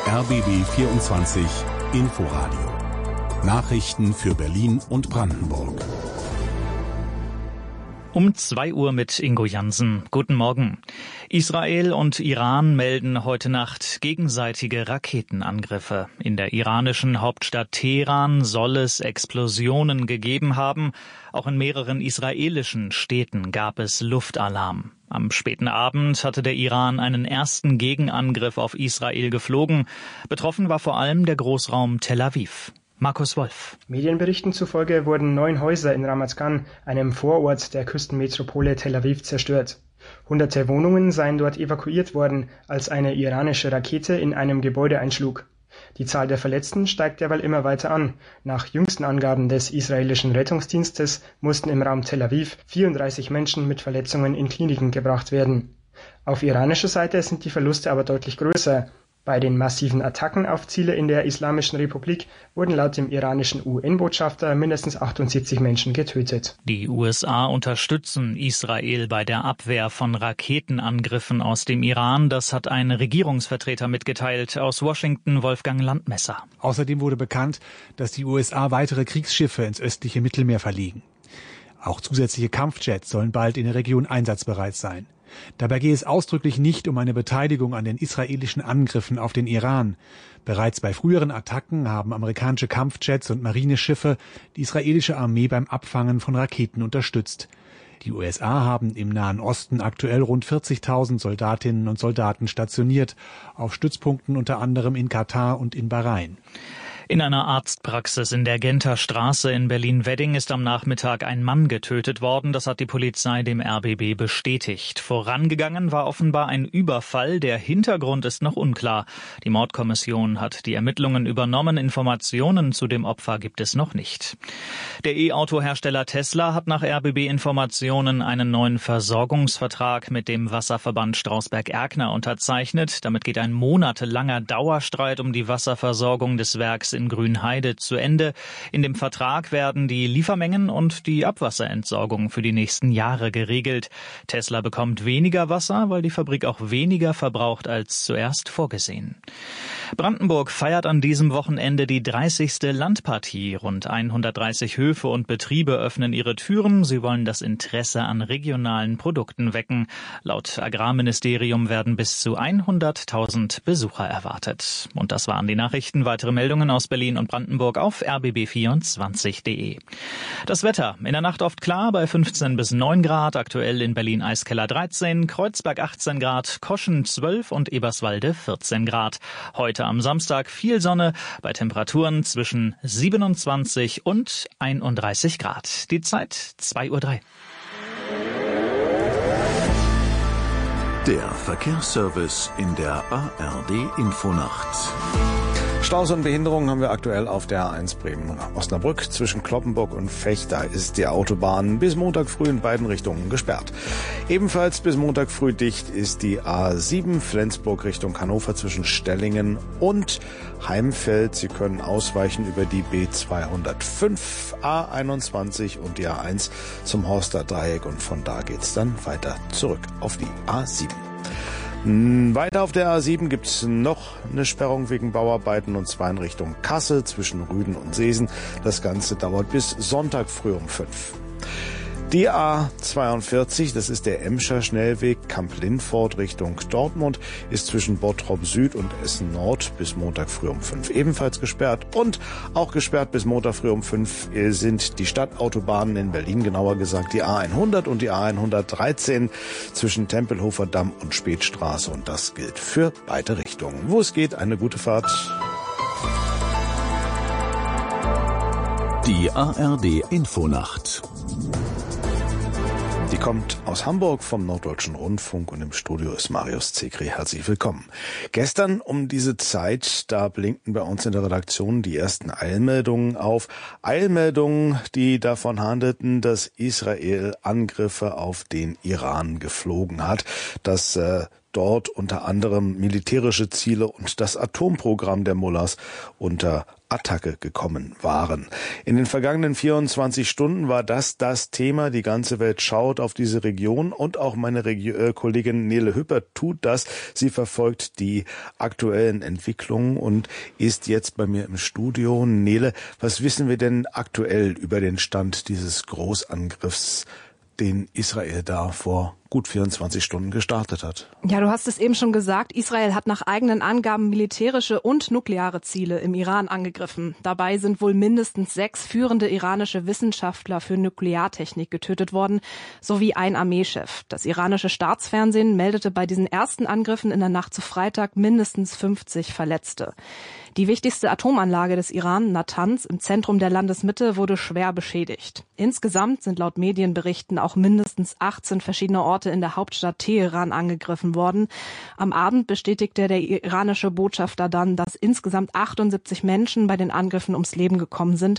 RBB 24 Inforadio. Nachrichten für Berlin und Brandenburg. Um 2 Uhr mit Ingo Jansen. Guten Morgen. Israel und Iran melden heute Nacht gegenseitige Raketenangriffe. In der iranischen Hauptstadt Teheran soll es Explosionen gegeben haben. Auch in mehreren israelischen Städten gab es Luftalarm. Am späten Abend hatte der Iran einen ersten Gegenangriff auf Israel geflogen. Betroffen war vor allem der Großraum Tel Aviv. Markus Wolf. Medienberichten zufolge wurden 9 Häuser in Ramat Gan, einem Vorort der Küstenmetropole Tel Aviv, zerstört. Hunderte Wohnungen seien dort evakuiert worden, als eine iranische Rakete in einem Gebäude einschlug. Die Zahl der Verletzten steigt derweil immer weiter an. Nach jüngsten Angaben des israelischen Rettungsdienstes mussten im Raum Tel Aviv 34 Menschen mit Verletzungen in Kliniken gebracht werden. Auf iranischer Seite sind die Verluste aber deutlich größer. Bei den massiven Attacken auf Ziele in der Islamischen Republik wurden laut dem iranischen UN-Botschafter mindestens 78 Menschen getötet. Die USA unterstützen Israel bei der Abwehr von Raketenangriffen aus dem Iran. Das hat ein Regierungsvertreter mitgeteilt. Aus Washington Wolfgang Landmesser. Außerdem wurde bekannt, dass die USA weitere Kriegsschiffe ins östliche Mittelmeer verlegen. Auch zusätzliche Kampfjets sollen bald in der Region einsatzbereit sein. Dabei gehe es ausdrücklich nicht um eine Beteiligung an den israelischen Angriffen auf den Iran. Bereits bei früheren Attacken haben amerikanische Kampfjets und Marineschiffe die israelische Armee beim Abfangen von Raketen unterstützt. Die USA haben im Nahen Osten aktuell rund 40.000 Soldatinnen und Soldaten stationiert, auf Stützpunkten unter anderem in Katar und in Bahrain. In einer Arztpraxis in der Genter Straße in Berlin-Wedding ist am Nachmittag ein Mann getötet worden. Das hat die Polizei dem RBB bestätigt. Vorangegangen war offenbar ein Überfall. Der Hintergrund ist noch unklar. Die Mordkommission hat die Ermittlungen übernommen. Informationen zu dem Opfer gibt es noch nicht. Der E-Auto-Hersteller Tesla hat nach RBB-Informationen einen neuen Versorgungsvertrag mit dem Wasserverband Strausberg-Erkner unterzeichnet. Damit geht ein monatelanger Dauerstreit um die Wasserversorgung des Werks in Grünheide zu Ende. In dem Vertrag werden die Liefermengen und die Abwasserentsorgung für die nächsten Jahre geregelt. Tesla bekommt weniger Wasser, weil die Fabrik auch weniger verbraucht als zuerst vorgesehen. Brandenburg feiert an diesem Wochenende die 30. Landpartie. Rund 130 Höfe und Betriebe öffnen ihre Türen. Sie wollen das Interesse an regionalen Produkten wecken. Laut Agrarministerium werden bis zu 100.000 Besucher erwartet. Und das waren die Nachrichten. Weitere Meldungen aus Berlin und Brandenburg auf rbb24.de. Das Wetter. In der Nacht oft klar bei 15 bis 9 Grad. Aktuell in Berlin Eiskeller 13, Kreuzberg 18 Grad, Koschen 12 und Eberswalde 14 Grad. Heute am Samstag viel Sonne bei Temperaturen zwischen 27 und 31 Grad. Die Zeit 2:03 Uhr. Der Verkehrsservice in der ARD Infonacht. Staus und Behinderungen haben wir aktuell auf der A1 Bremen-Osnabrück. Zwischen Cloppenburg und Vechta ist die Autobahn bis Montag früh in beiden Richtungen gesperrt. Ebenfalls bis Montag früh dicht ist die A7 Flensburg Richtung Hannover zwischen Stellingen und Heimfeld. Sie können ausweichen über die B205, A21 und die A1 zum Horster Dreieck und von da geht's dann weiter zurück auf die A7. Weiter auf der A7 gibt es noch eine Sperrung wegen Bauarbeiten und zwar in Richtung Kassel zwischen Rüden und Seesen. Das Ganze dauert bis Sonntag früh um 5. Die A42, das ist der Emscher Schnellweg Kamp-Lindfort Richtung Dortmund, ist zwischen Bottrop Süd und Essen Nord bis Montag früh um 5 ebenfalls gesperrt. Und auch gesperrt bis Montag früh um 5 sind die Stadtautobahnen in Berlin, genauer gesagt die A100 und die A113 zwischen Tempelhofer Damm und Spätstraße. Und das gilt für beide Richtungen. Wo es geht, eine gute Fahrt. Die ARD Infonacht. Die kommt aus Hamburg vom Norddeutschen Rundfunk und im Studio ist Marius Zekri. Herzlich willkommen. Gestern um diese Zeit, da blinkten bei uns in der Redaktion die ersten Eilmeldungen auf. Eilmeldungen, die davon handelten, dass Israel Angriffe auf den Iran geflogen hat, dass dort unter anderem militärische Ziele und das Atomprogramm der Mullahs unter Attacke gekommen waren. In den vergangenen 24 Stunden war das Thema. Die ganze Welt schaut auf diese Region und auch meine Kollegin Nele Hüpper tut das. Sie verfolgt die aktuellen Entwicklungen und ist jetzt bei mir im Studio. Nele, was wissen wir denn aktuell über den Stand dieses Großangriffs, den Israel da vor gut 24 Stunden gestartet hat? Ja, du hast es eben schon gesagt, Israel hat nach eigenen Angaben militärische und nukleare Ziele im Iran angegriffen. Dabei sind wohl mindestens 6 führende iranische Wissenschaftler für Nukleartechnik getötet worden, sowie ein Armeechef. Das iranische Staatsfernsehen meldete bei diesen ersten Angriffen in der Nacht zu Freitag mindestens 50 Verletzte. Die wichtigste Atomanlage des Iran, Natanz, im Zentrum der Landesmitte, wurde schwer beschädigt. Insgesamt sind laut Medienberichten auch mindestens 18 verschiedene Orte in der Hauptstadt Teheran angegriffen worden. Am Abend bestätigte der iranische Botschafter dann, dass insgesamt 78 Menschen bei den Angriffen ums Leben gekommen sind.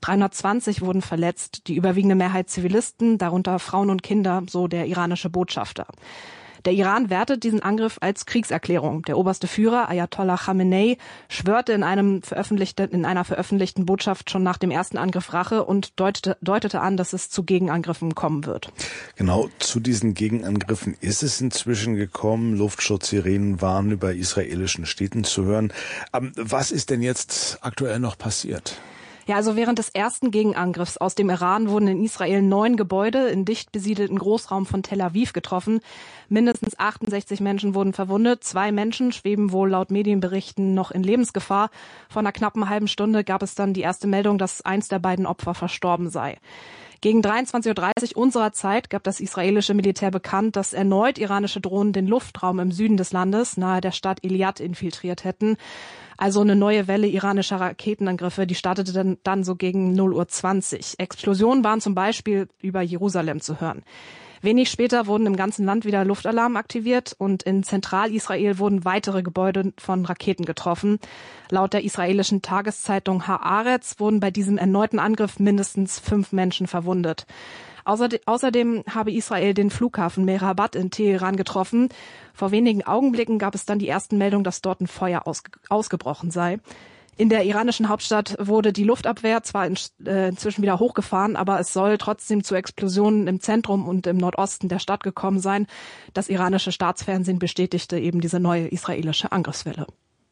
320 wurden verletzt, die überwiegende Mehrheit Zivilisten, darunter Frauen und Kinder, so der iranische Botschafter. Der Iran wertet diesen Angriff als Kriegserklärung. Der oberste Führer, Ayatollah Khamenei, schwörte in einer veröffentlichten Botschaft schon nach dem ersten Angriff Rache und deutete an, dass es zu Gegenangriffen kommen wird. Genau, zu diesen Gegenangriffen ist es inzwischen gekommen. Luftschutzsirenen waren über israelischen Städten zu hören. Was ist denn jetzt aktuell noch passiert? Ja, also während des ersten Gegenangriffs aus dem Iran wurden in Israel 9 Gebäude in dicht besiedelten Großraum von Tel Aviv getroffen. Mindestens 68 Menschen wurden verwundet. 2 Menschen schweben wohl laut Medienberichten noch in Lebensgefahr. Vor einer knappen halben Stunde gab es dann die erste Meldung, dass eins der beiden Opfer verstorben sei. Gegen 23:30 Uhr unserer Zeit gab das israelische Militär bekannt, dass erneut iranische Drohnen den Luftraum im Süden des Landes nahe der Stadt Eilat infiltriert hätten. Also eine neue Welle iranischer Raketenangriffe, die startete dann so gegen 0:20 Uhr. Explosionen waren zum Beispiel über Jerusalem zu hören. Wenig später wurden im ganzen Land wieder Luftalarm aktiviert und in Zentralisrael wurden weitere Gebäude von Raketen getroffen. Laut der israelischen Tageszeitung Haaretz wurden bei diesem erneuten Angriff mindestens 5 Menschen verwundet. Außerdem habe Israel den Flughafen Mehrabad in Teheran getroffen. Vor wenigen Augenblicken gab es dann die ersten Meldungen, dass dort ein Feuer ausgebrochen sei. In der iranischen Hauptstadt wurde die Luftabwehr zwar inzwischen wieder hochgefahren, aber es soll trotzdem zu Explosionen im Zentrum und im Nordosten der Stadt gekommen sein. Das iranische Staatsfernsehen bestätigte eben diese neue israelische Angriffswelle.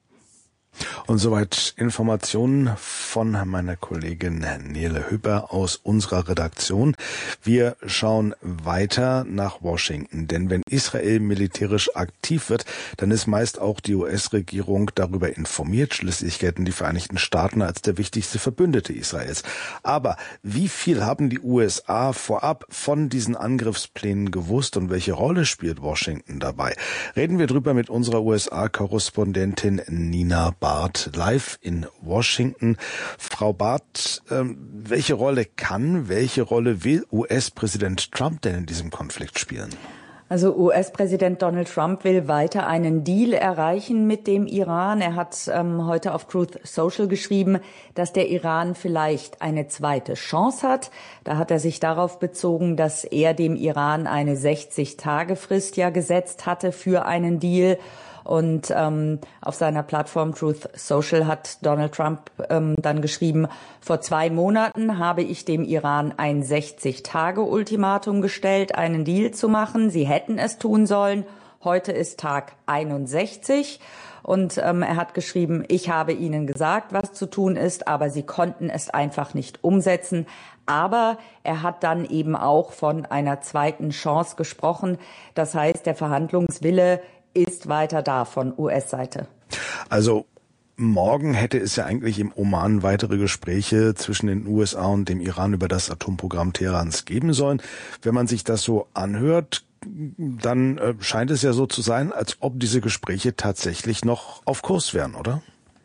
Und soweit Informationen von meiner Kollegin Nele Hüpper aus unserer Redaktion. Wir schauen weiter nach Washington, denn wenn Israel militärisch aktiv wird, dann ist meist auch die US-Regierung darüber informiert. Schließlich gelten die Vereinigten Staaten als der wichtigste Verbündete Israels. Aber wie viel haben die USA vorab von diesen Angriffsplänen gewusst und welche Rolle spielt Washington dabei? Reden wir drüber mit unserer USA-Korrespondentin Nina Barth live in Washington. Frau Barth, welche Rolle will US-Präsident Trump denn in diesem Konflikt spielen? Also US-Präsident Donald Trump will weiter einen Deal erreichen mit dem Iran. Er hat heute auf Truth Social geschrieben, dass der Iran vielleicht eine zweite Chance hat. Da hat er sich darauf bezogen, dass er dem Iran eine 60-Tage-Frist ja gesetzt hatte für einen Deal. Und auf seiner Plattform Truth Social hat Donald Trump dann geschrieben, vor 2 Monaten habe ich dem Iran ein 60-Tage-Ultimatum gestellt, einen Deal zu machen. Sie hätten es tun sollen. Heute ist Tag 61. Und er hat geschrieben, ich habe ihnen gesagt, was zu tun ist, aber sie konnten es einfach nicht umsetzen. Aber er hat dann eben auch von einer zweiten Chance gesprochen. Das heißt, der Verhandlungswille ist weiter da von US-Seite. Also morgen hätte es ja eigentlich im Oman weitere Gespräche zwischen den USA und dem Iran über das Atomprogramm Teherans geben sollen. Wenn man sich das so anhört, dann scheint es ja so zu sein, als ob diese Gespräche tatsächlich noch auf Kurs wären, oder?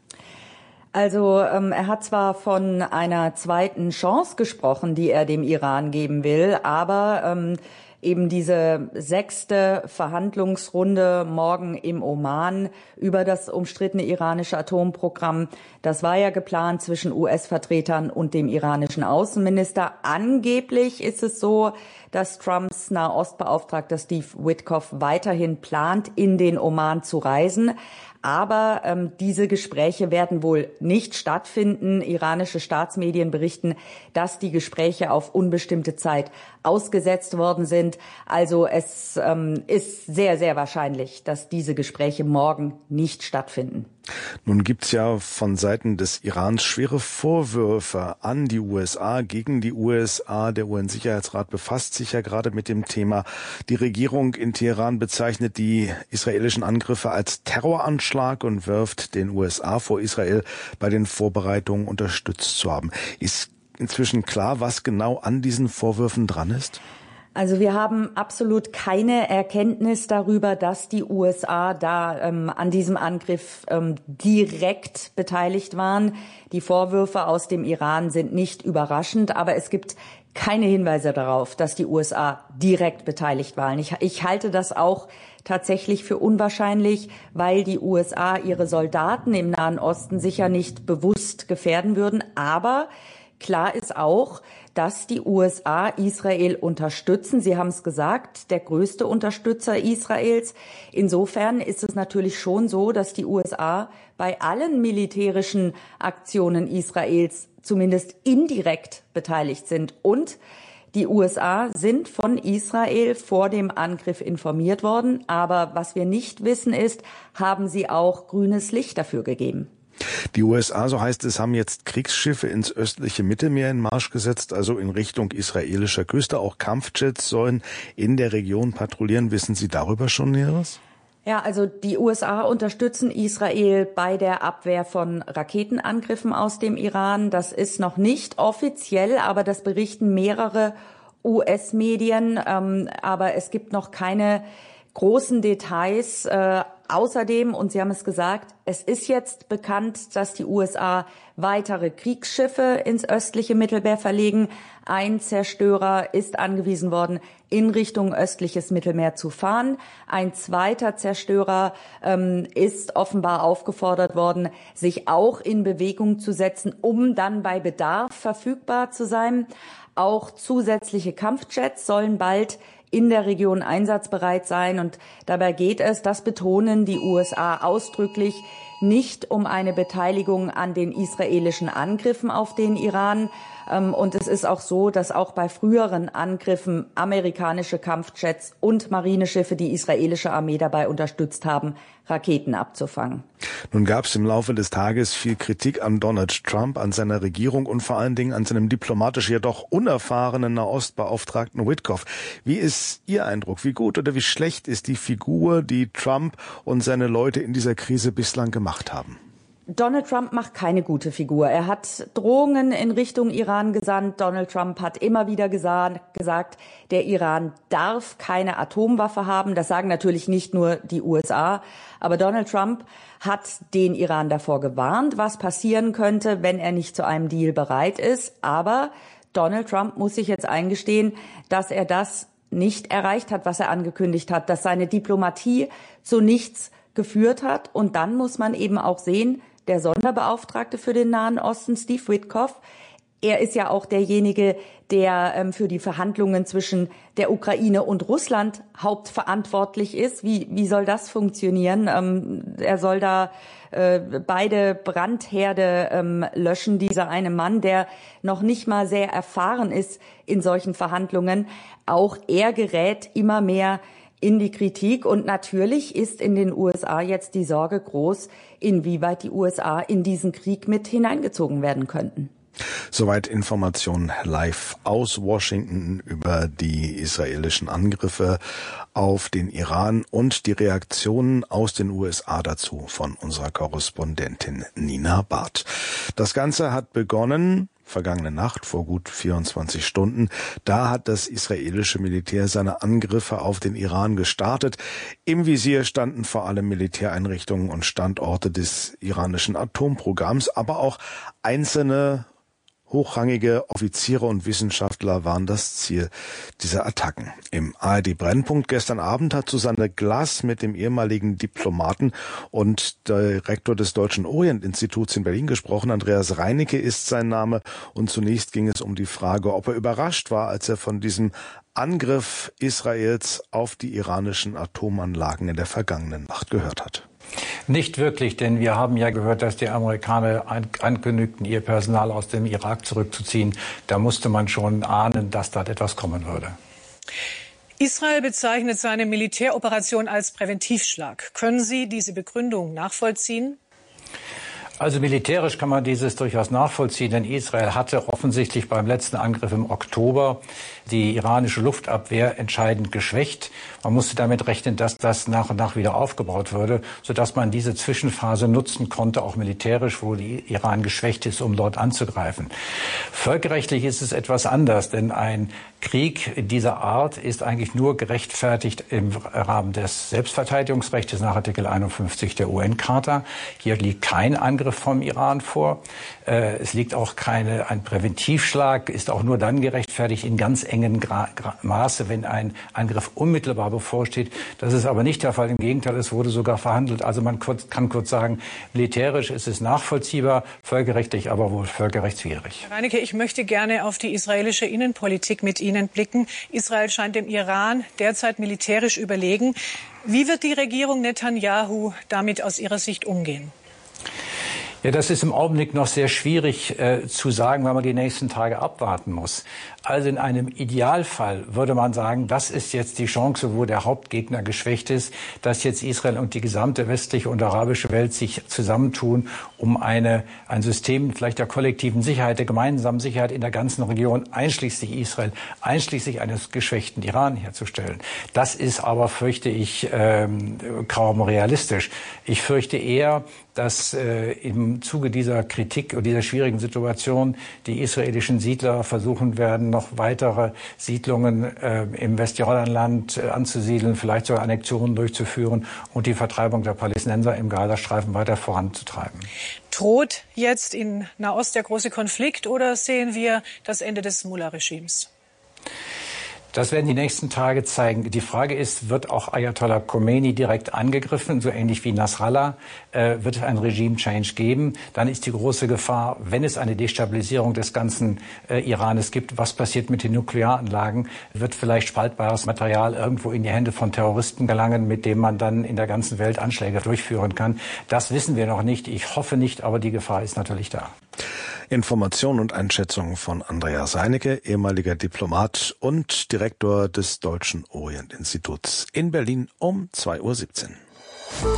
Also er hat zwar von einer zweiten Chance gesprochen, die er dem Iran geben will, aber eben diese 6. Verhandlungsrunde morgen im Oman über das umstrittene iranische Atomprogramm, das war ja geplant zwischen US-Vertretern und dem iranischen Außenminister. Angeblich ist es so, dass Trumps Nahostbeauftragter Steve Witkoff weiterhin plant, in den Oman zu reisen. Aber diese Gespräche werden wohl nicht stattfinden. Iranische Staatsmedien berichten, dass die Gespräche auf unbestimmte Zeit ausgesetzt worden sind. Also es ist sehr, sehr wahrscheinlich, dass diese Gespräche morgen nicht stattfinden. Nun gibt's ja von Seiten des Irans schwere Vorwürfe an die USA, gegen die USA. Der UN-Sicherheitsrat befasst sich ja gerade mit dem Thema. Die Regierung in Teheran bezeichnet die israelischen Angriffe als Terroranschlag und wirft den USA vor, Israel bei den Vorbereitungen unterstützt zu haben. Ist inzwischen klar, was genau an diesen Vorwürfen dran ist? Also wir haben absolut keine Erkenntnis darüber, dass die USA da an diesem Angriff direkt beteiligt waren. Die Vorwürfe aus dem Iran sind nicht überraschend, aber es gibt keine Hinweise darauf, dass die USA direkt beteiligt waren. Ich halte das auch tatsächlich für unwahrscheinlich, weil die USA ihre Soldaten im Nahen Osten sicher nicht bewusst gefährden würden. Aber klar ist auch, dass die USA Israel unterstützen. Sie haben es gesagt, der größte Unterstützer Israels. Insofern ist es natürlich schon so, dass die USA bei allen militärischen Aktionen Israels zumindest indirekt beteiligt sind. Und die USA sind von Israel vor dem Angriff informiert worden. Aber was wir nicht wissen ist, haben sie auch grünes Licht dafür gegeben. Die USA, so heißt es, haben jetzt Kriegsschiffe ins östliche Mittelmeer in Marsch gesetzt, also in Richtung israelischer Küste. Auch Kampfjets sollen in der Region patrouillieren. Wissen Sie darüber schon Näheres? Ja, also die USA unterstützen Israel bei der Abwehr von Raketenangriffen aus dem Iran. Das ist noch nicht offiziell, aber das berichten mehrere US-Medien. Aber es gibt noch keine großen Details. Außerdem, und Sie haben es gesagt, es ist jetzt bekannt, dass die USA weitere Kriegsschiffe ins östliche Mittelmeer verlegen. Ein Zerstörer ist angewiesen worden, in Richtung östliches Mittelmeer zu fahren. Ein zweiter Zerstörer ist offenbar aufgefordert worden, sich auch in Bewegung zu setzen, um dann bei Bedarf verfügbar zu sein. Auch zusätzliche Kampfjets sollen bald in der Region einsatzbereit sein. Und dabei geht es, das betonen die USA ausdrücklich, nicht um eine Beteiligung an den israelischen Angriffen auf den Iran. Und es ist auch so, dass auch bei früheren Angriffen amerikanische Kampfjets und Marineschiffe die israelische Armee dabei unterstützt haben, Raketen abzufangen. Nun gab es im Laufe des Tages viel Kritik an Donald Trump, an seiner Regierung und vor allen Dingen an seinem diplomatisch jedoch unerfahrenen Nahostbeauftragten Witkoff. Wie ist Ihr Eindruck? Wie gut oder wie schlecht ist die Figur, die Trump und seine Leute in dieser Krise bislang gemacht haben? Donald Trump macht keine gute Figur. Er hat Drohungen in Richtung Iran gesandt. Donald Trump hat immer wieder gesagt, der Iran darf keine Atomwaffe haben. Das sagen natürlich nicht nur die USA. Aber Donald Trump hat den Iran davor gewarnt, was passieren könnte, wenn er nicht zu einem Deal bereit ist. Aber Donald Trump muss sich jetzt eingestehen, dass er das nicht erreicht hat, was er angekündigt hat, dass seine Diplomatie zu nichts geführt hat. Und dann muss man eben auch sehen, der Sonderbeauftragte für den Nahen Osten, Steve Witkoff, er ist ja auch derjenige, der für die Verhandlungen zwischen der Ukraine und Russland hauptverantwortlich ist. Wie soll das funktionieren? Er soll da beide Brandherde löschen, dieser eine Mann, der noch nicht mal sehr erfahren ist in solchen Verhandlungen. Auch er gerät immer mehr in die Kritik. Und natürlich ist in den USA jetzt die Sorge groß, inwieweit die USA in diesen Krieg mit hineingezogen werden könnten. Soweit Informationen live aus Washington über die israelischen Angriffe auf den Iran und die Reaktionen aus den USA dazu von unserer Korrespondentin Nina Barth. Das Ganze hat begonnen vergangene Nacht vor gut 24 Stunden. Da hat das israelische Militär seine Angriffe auf den Iran gestartet. Im Visier standen vor allem Militäreinrichtungen und Standorte des iranischen Atomprogramms, aber auch einzelne Hochrangige Offiziere und Wissenschaftler waren das Ziel dieser Attacken. Im ARD-Brennpunkt gestern Abend hat Susanne Glass mit dem ehemaligen Diplomaten und Direktor des Deutschen Orient-Instituts in Berlin gesprochen. Andreas Reinecke ist sein Name. Und zunächst ging es um die Frage, ob er überrascht war, als er von diesem Angriff Israels auf die iranischen Atomanlagen in der vergangenen Nacht gehört hat. Nicht wirklich, denn wir haben ja gehört, dass die Amerikaner ankündigten, ihr Personal aus dem Irak zurückzuziehen. Da musste man schon ahnen, dass dort etwas kommen würde. Israel bezeichnet seine Militäroperation als Präventivschlag. Können Sie diese Begründung nachvollziehen? Also militärisch kann man dieses durchaus nachvollziehen, denn Israel hatte offensichtlich beim letzten Angriff im Oktober die iranische Luftabwehr entscheidend geschwächt. Man musste damit rechnen, dass das nach und nach wieder aufgebaut würde, sodass man diese Zwischenphase nutzen konnte, auch militärisch, wo die Iran geschwächt ist, um dort anzugreifen. Völkerrechtlich ist es etwas anders, denn ein Krieg dieser Art ist eigentlich nur gerechtfertigt im Rahmen des Selbstverteidigungsrechts nach Artikel 51 der UN-Charta. Hier liegt kein Angriff vom Iran vor. Es liegt auch ein Präventivschlag, ist auch nur dann gerechtfertigt in ganz engen Maße, wenn ein Angriff unmittelbar bevorsteht. Das ist aber nicht der Fall. Im Gegenteil, es wurde sogar verhandelt. Also man kann kurz sagen, militärisch ist es nachvollziehbar, völkerrechtlich aber wohl völkerrechtswidrig. Herr Reinecke, ich möchte gerne auf die israelische Innenpolitik mit Ihnen blicken. Israel scheint dem Iran derzeit militärisch überlegen. Wie wird die Regierung Netanyahu damit aus Ihrer Sicht umgehen? Ja, das ist im Augenblick noch sehr schwierig zu sagen, weil man die nächsten Tage abwarten muss. Also in einem Idealfall würde man sagen, das ist jetzt die Chance, wo der Hauptgegner geschwächt ist, dass jetzt Israel und die gesamte westliche und arabische Welt sich zusammentun, um ein System vielleicht der kollektiven Sicherheit, der gemeinsamen Sicherheit in der ganzen Region, einschließlich Israel, einschließlich eines geschwächten Iran herzustellen. Das ist aber, fürchte ich, kaum realistisch. Ich fürchte eher, dass im Zuge dieser Kritik und dieser schwierigen Situation die israelischen Siedler versuchen werden, noch weitere Siedlungen im Westjordanland anzusiedeln, vielleicht sogar Annexionen durchzuführen und die Vertreibung der Palästinenser im Gazastreifen weiter voranzutreiben. Droht jetzt in Nahost der große Konflikt oder sehen wir das Ende des Mullah-Regimes? Das werden die nächsten Tage zeigen. Die Frage ist, wird auch Ayatollah Khomeini direkt angegriffen, so ähnlich wie Nasrallah? Wird es einen Regime-Change geben? Dann ist die große Gefahr, wenn es eine Destabilisierung des ganzen Iranes gibt, was passiert mit den Nuklearanlagen? Wird vielleicht spaltbares Material irgendwo in die Hände von Terroristen gelangen, mit dem man dann in der ganzen Welt Anschläge durchführen kann? Das wissen wir noch nicht. Ich hoffe nicht, aber die Gefahr ist natürlich da. Informationen und Einschätzungen von Andreas Reinecke, ehemaliger Diplomat und Direktor des Deutschen Orient-Instituts in Berlin um 2:17 Uhr.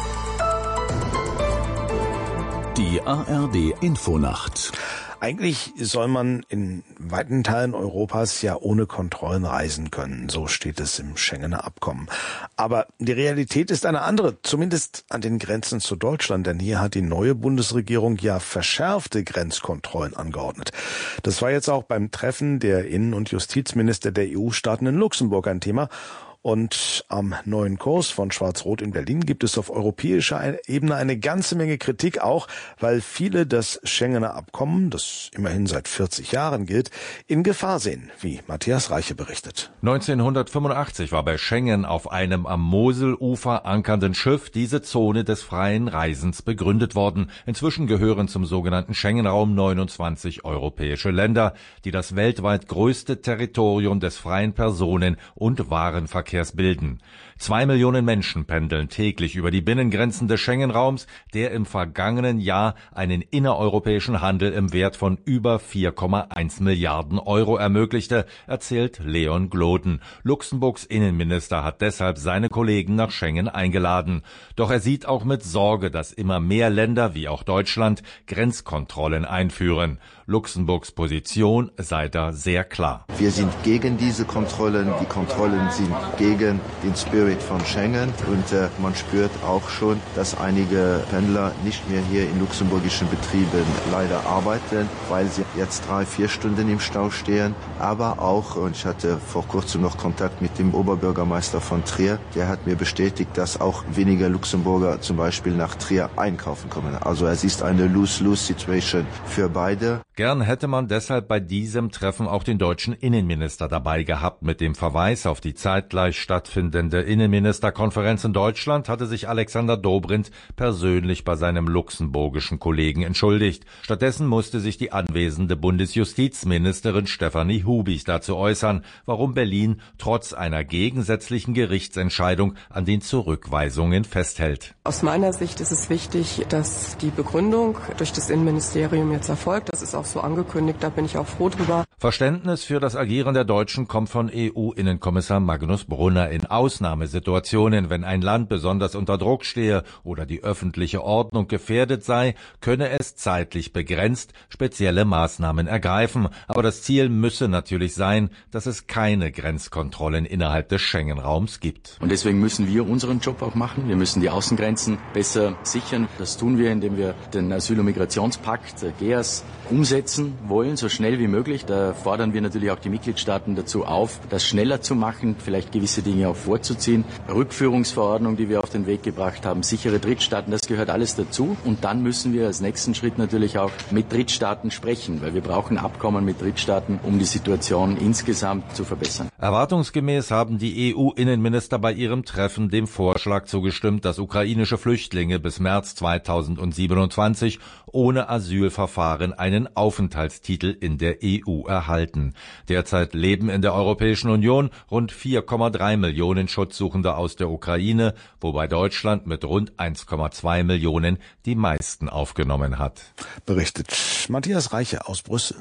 Die ARD-Infonacht. Eigentlich soll man in weiten Teilen Europas ja ohne Kontrollen reisen können. So steht es im Schengener Abkommen. Aber die Realität ist eine andere, zumindest an den Grenzen zu Deutschland. Denn hier hat die neue Bundesregierung ja verschärfte Grenzkontrollen angeordnet. Das war jetzt auch beim Treffen der Innen- und Justizminister der EU-Staaten in Luxemburg ein Thema. Und am neuen Kurs von Schwarz-Rot in Berlin gibt es auf europäischer Ebene eine ganze Menge Kritik, auch weil viele das Schengener Abkommen, das immerhin seit 40 Jahren gilt, in Gefahr sehen, wie Matthias Reiche berichtet. 1985 war bei Schengen auf einem am Moselufer ankernden Schiff diese Zone des freien Reisens begründet worden. Inzwischen gehören zum sogenannten Schengen-Raum 29 europäische Länder, die das weltweit größte Territorium des freien Personen- und Warenverkehrs bilden. 2 Millionen Menschen pendeln täglich über die Binnengrenzen des Schengen-Raums, der im vergangenen Jahr einen innereuropäischen Handel im Wert von über 4,1 Milliarden Euro ermöglichte, erzählt Leon Gloden. Luxemburgs Innenminister hat deshalb seine Kollegen nach Schengen eingeladen. Doch er sieht auch mit Sorge, dass immer mehr Länder, wie auch Deutschland, Grenzkontrollen einführen. Luxemburgs Position sei da sehr klar. Wir sind gegen diese Kontrollen. Die Kontrollen sind gegen den Spirit von Schengen. Und man spürt auch schon, dass einige Pendler nicht mehr hier in luxemburgischen Betrieben leider arbeiten, weil sie jetzt 3-4 Stunden im Stau stehen. Aber auch, und ich hatte vor kurzem noch Kontakt mit dem Oberbürgermeister von Trier, der hat mir bestätigt, dass auch weniger Luxemburger zum Beispiel nach Trier einkaufen kommen. Also es ist eine Lose-Lose-Situation für beide. Gern hätte man deshalb bei diesem Treffen auch den deutschen Innenminister dabei gehabt. Mit dem Verweis auf die zeitgleich stattfindende Innenministerkonferenz in Deutschland hatte sich Alexander Dobrindt persönlich bei seinem luxemburgischen Kollegen entschuldigt. Stattdessen musste sich die anwesende Bundesjustizministerin Stefanie Hubig dazu äußern, warum Berlin trotz einer gegensätzlichen Gerichtsentscheidung an den Zurückweisungen festhält. Aus meiner Sicht ist es wichtig, dass die Begründung durch das Innenministerium jetzt erfolgt. Das ist auch so angekündigt, da bin ich auch froh drüber. Verständnis für das Agieren der Deutschen kommt von EU-Innenkommissar Magnus Brunner. In Ausnahmesituationen, wenn ein Land besonders unter Druck stehe oder die öffentliche Ordnung gefährdet sei, könne es zeitlich begrenzt spezielle Maßnahmen ergreifen. Aber das Ziel müsse natürlich sein, dass es keine Grenzkontrollen innerhalb des Schengen-Raums gibt. Und deswegen müssen wir unseren Job auch machen. Wir müssen die Außengrenzen besser sichern. Das tun wir, indem wir den Asyl- und Migrationspakt, GEAS, umsetzen wollen, so schnell wie möglich. Da fordern wir natürlich auch die Mitgliedstaaten dazu auf, das schneller zu machen, vielleicht gewisse Dinge auch vorzuziehen. Rückführungsverordnung, die wir auf den Weg gebracht haben, sichere Drittstaaten, das gehört alles dazu. Und dann müssen wir als nächsten Schritt natürlich auch mit Drittstaaten sprechen, weil wir brauchen Abkommen mit Drittstaaten, um die Situation insgesamt zu verbessern. Erwartungsgemäß haben die EU-Innenminister bei ihrem Treffen dem Vorschlag zugestimmt, dass ukrainische Flüchtlinge bis März 2027 ohne Asylverfahren einen Aufenthaltstitel in der EU erhalten. Derzeit leben in der Europäischen Union rund 4,3 Millionen Schutzsuchende aus der Ukraine, wobei Deutschland mit rund 1,2 Millionen die meisten aufgenommen hat. Berichtet Matthias Reiche aus Brüssel.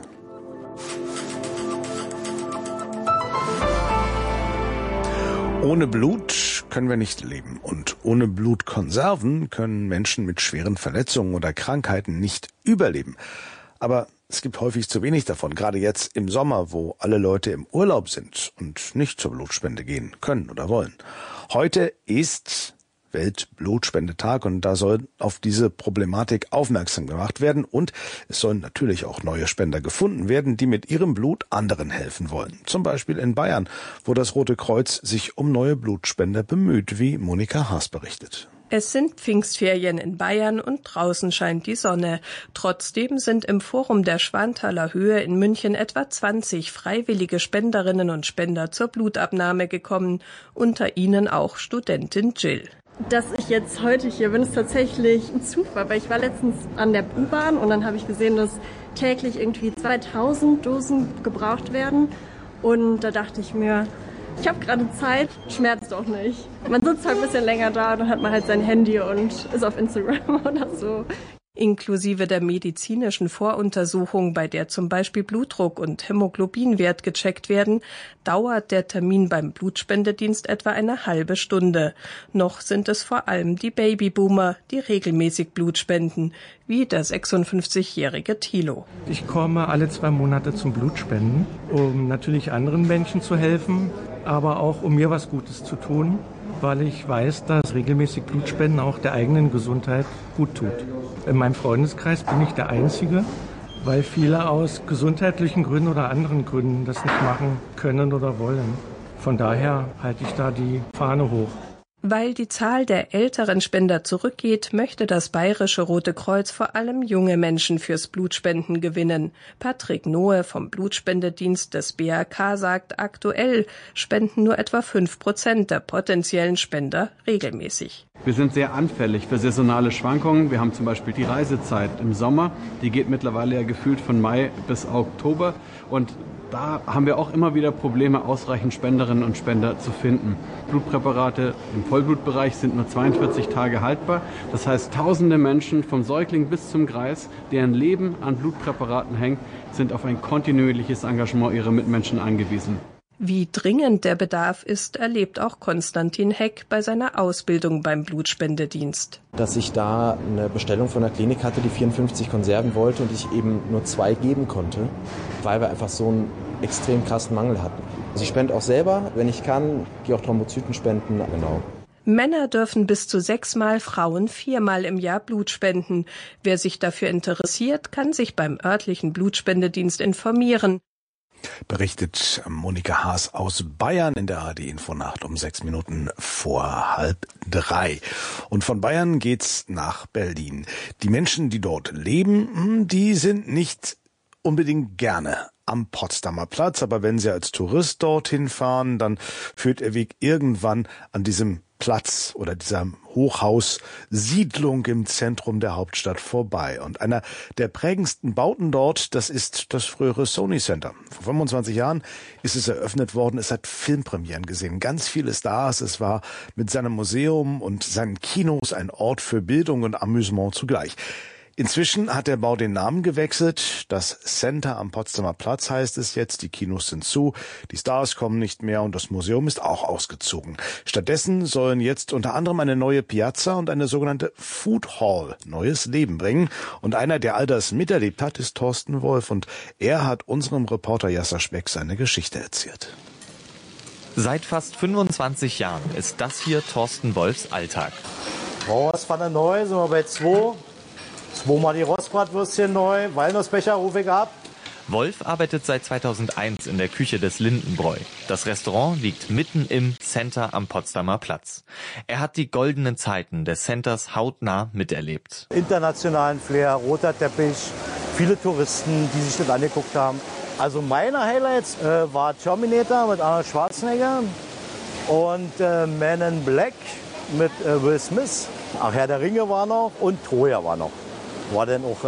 Ohne Blut können wir nicht leben und ohne Blutkonserven können Menschen mit schweren Verletzungen oder Krankheiten nicht überleben. Aber es gibt häufig zu wenig davon, gerade jetzt im Sommer, wo alle Leute im Urlaub sind und nicht zur Blutspende gehen können oder wollen. Heute ist Weltblutspendetag und da soll auf diese Problematik aufmerksam gemacht werden und es sollen natürlich auch neue Spender gefunden werden, die mit ihrem Blut anderen helfen wollen. Zum Beispiel in Bayern, wo das Rote Kreuz sich um neue Blutspender bemüht, wie Monika Haas berichtet. Es sind Pfingstferien in Bayern und draußen scheint die Sonne. Trotzdem sind im Forum der Schwanthaler Höhe in München etwa 20 freiwillige Spenderinnen und Spender zur Blutabnahme gekommen, unter ihnen auch Studentin Jill. Dass ich jetzt heute hier bin, ist tatsächlich ein Zufall, weil ich war letztens an der U-Bahn und dann habe ich gesehen, dass täglich irgendwie 2000 Dosen gebraucht werden und da dachte ich mir, ich habe gerade Zeit, schmerzt doch nicht. Man sitzt halt ein bisschen länger da, dann hat man halt sein Handy und ist auf Instagram oder so. Inklusive der medizinischen Voruntersuchung, bei der zum Beispiel Blutdruck und Hämoglobinwert gecheckt werden, dauert der Termin beim Blutspendedienst etwa eine halbe Stunde. Noch sind es vor allem die Babyboomer, die regelmäßig Blut spenden, wie der 56-jährige Thilo. Ich komme alle 2 Monate zum Blutspenden, um natürlich anderen Menschen zu helfen, aber auch um mir was Gutes zu tun, weil ich weiß, dass regelmäßig Blutspenden auch der eigenen Gesundheit gut tut. In meinem Freundeskreis bin ich der Einzige, weil viele aus gesundheitlichen Gründen oder anderen Gründen das nicht machen können oder wollen. Von daher halte ich da die Fahne hoch. Weil die Zahl der älteren Spender zurückgeht, möchte das Bayerische Rote Kreuz vor allem junge Menschen fürs Blutspenden gewinnen. Patrick Nohe vom Blutspendedienst des BAK sagt, aktuell spenden nur etwa 5% der potenziellen Spender regelmäßig. Wir sind sehr anfällig für saisonale Schwankungen. Wir haben zum Beispiel die Reisezeit im Sommer. Die geht mittlerweile ja gefühlt von Mai bis Oktober. Und da haben wir auch immer wieder Probleme, ausreichend Spenderinnen und Spender zu finden. Blutpräparate im Vollblutbereich sind nur 42 Tage haltbar. Das heißt, tausende Menschen vom Säugling bis zum Greis, deren Leben an Blutpräparaten hängt, sind auf ein kontinuierliches Engagement ihrer Mitmenschen angewiesen. Wie dringend der Bedarf ist, erlebt auch Konstantin Heck bei seiner Ausbildung beim Blutspendedienst. Dass ich da eine Bestellung von der Klinik hatte, die 54 Konserven wollte und ich eben nur 2 geben konnte, weil wir einfach so einen extrem krassen Mangel hatten. Also ich spende auch selber, wenn ich kann, gehe auch Thrombozyten spenden, genau. Männer dürfen bis zu 6-mal, Frauen 4-mal im Jahr Blut spenden. Wer sich dafür interessiert, kann sich beim örtlichen Blutspendedienst informieren. Berichtet Monika Haas aus Bayern in der ARD-Infonacht um 6 Minuten vor 2:30. Und von Bayern geht's nach Berlin. Die Menschen, die dort leben, die sind nicht unbedingt gerne am Potsdamer Platz, aber wenn Sie als Tourist dorthin fahren, dann führt Ihr Weg irgendwann an diesem Platz oder dieser Hochhaussiedlung im Zentrum der Hauptstadt vorbei. Und einer der prägendsten Bauten dort, das ist das frühere Sony Center. Vor 25 Jahren ist es eröffnet worden. Es hat Filmpremieren gesehen, ganz viele Stars. Es war mit seinem Museum und seinen Kinos ein Ort für Bildung und Amüsement zugleich. Inzwischen hat der Bau den Namen gewechselt. Das Center am Potsdamer Platz heißt es jetzt. Die Kinos sind zu, die Stars kommen nicht mehr und das Museum ist auch ausgezogen. Stattdessen sollen jetzt unter anderem eine neue Piazza und eine sogenannte Food Hall neues Leben bringen. Und einer, der all das miterlebt hat, ist Thorsten Wolf. Und er hat unserem Reporter Jasser Speck seine Geschichte erzählt. Seit fast 25 Jahren ist das hier Thorsten Wolfs Alltag. Oh, was war denn neu? Sind wir bei 2? 2-mal die Rostbratwürstchen neu, Walnussbecher rufe ich ab. Wolf arbeitet seit 2001 in der Küche des Lindenbräu. Das Restaurant liegt mitten im Center am Potsdamer Platz. Er hat die goldenen Zeiten des Centers hautnah miterlebt. Internationalen Flair, roter Teppich, viele Touristen, die sich das angeguckt haben. Also meine Highlights war Terminator mit Arnold Schwarzenegger und Man in Black mit Will Smith. Ach, Herr der Ringe war noch und Troja war noch. War denn auch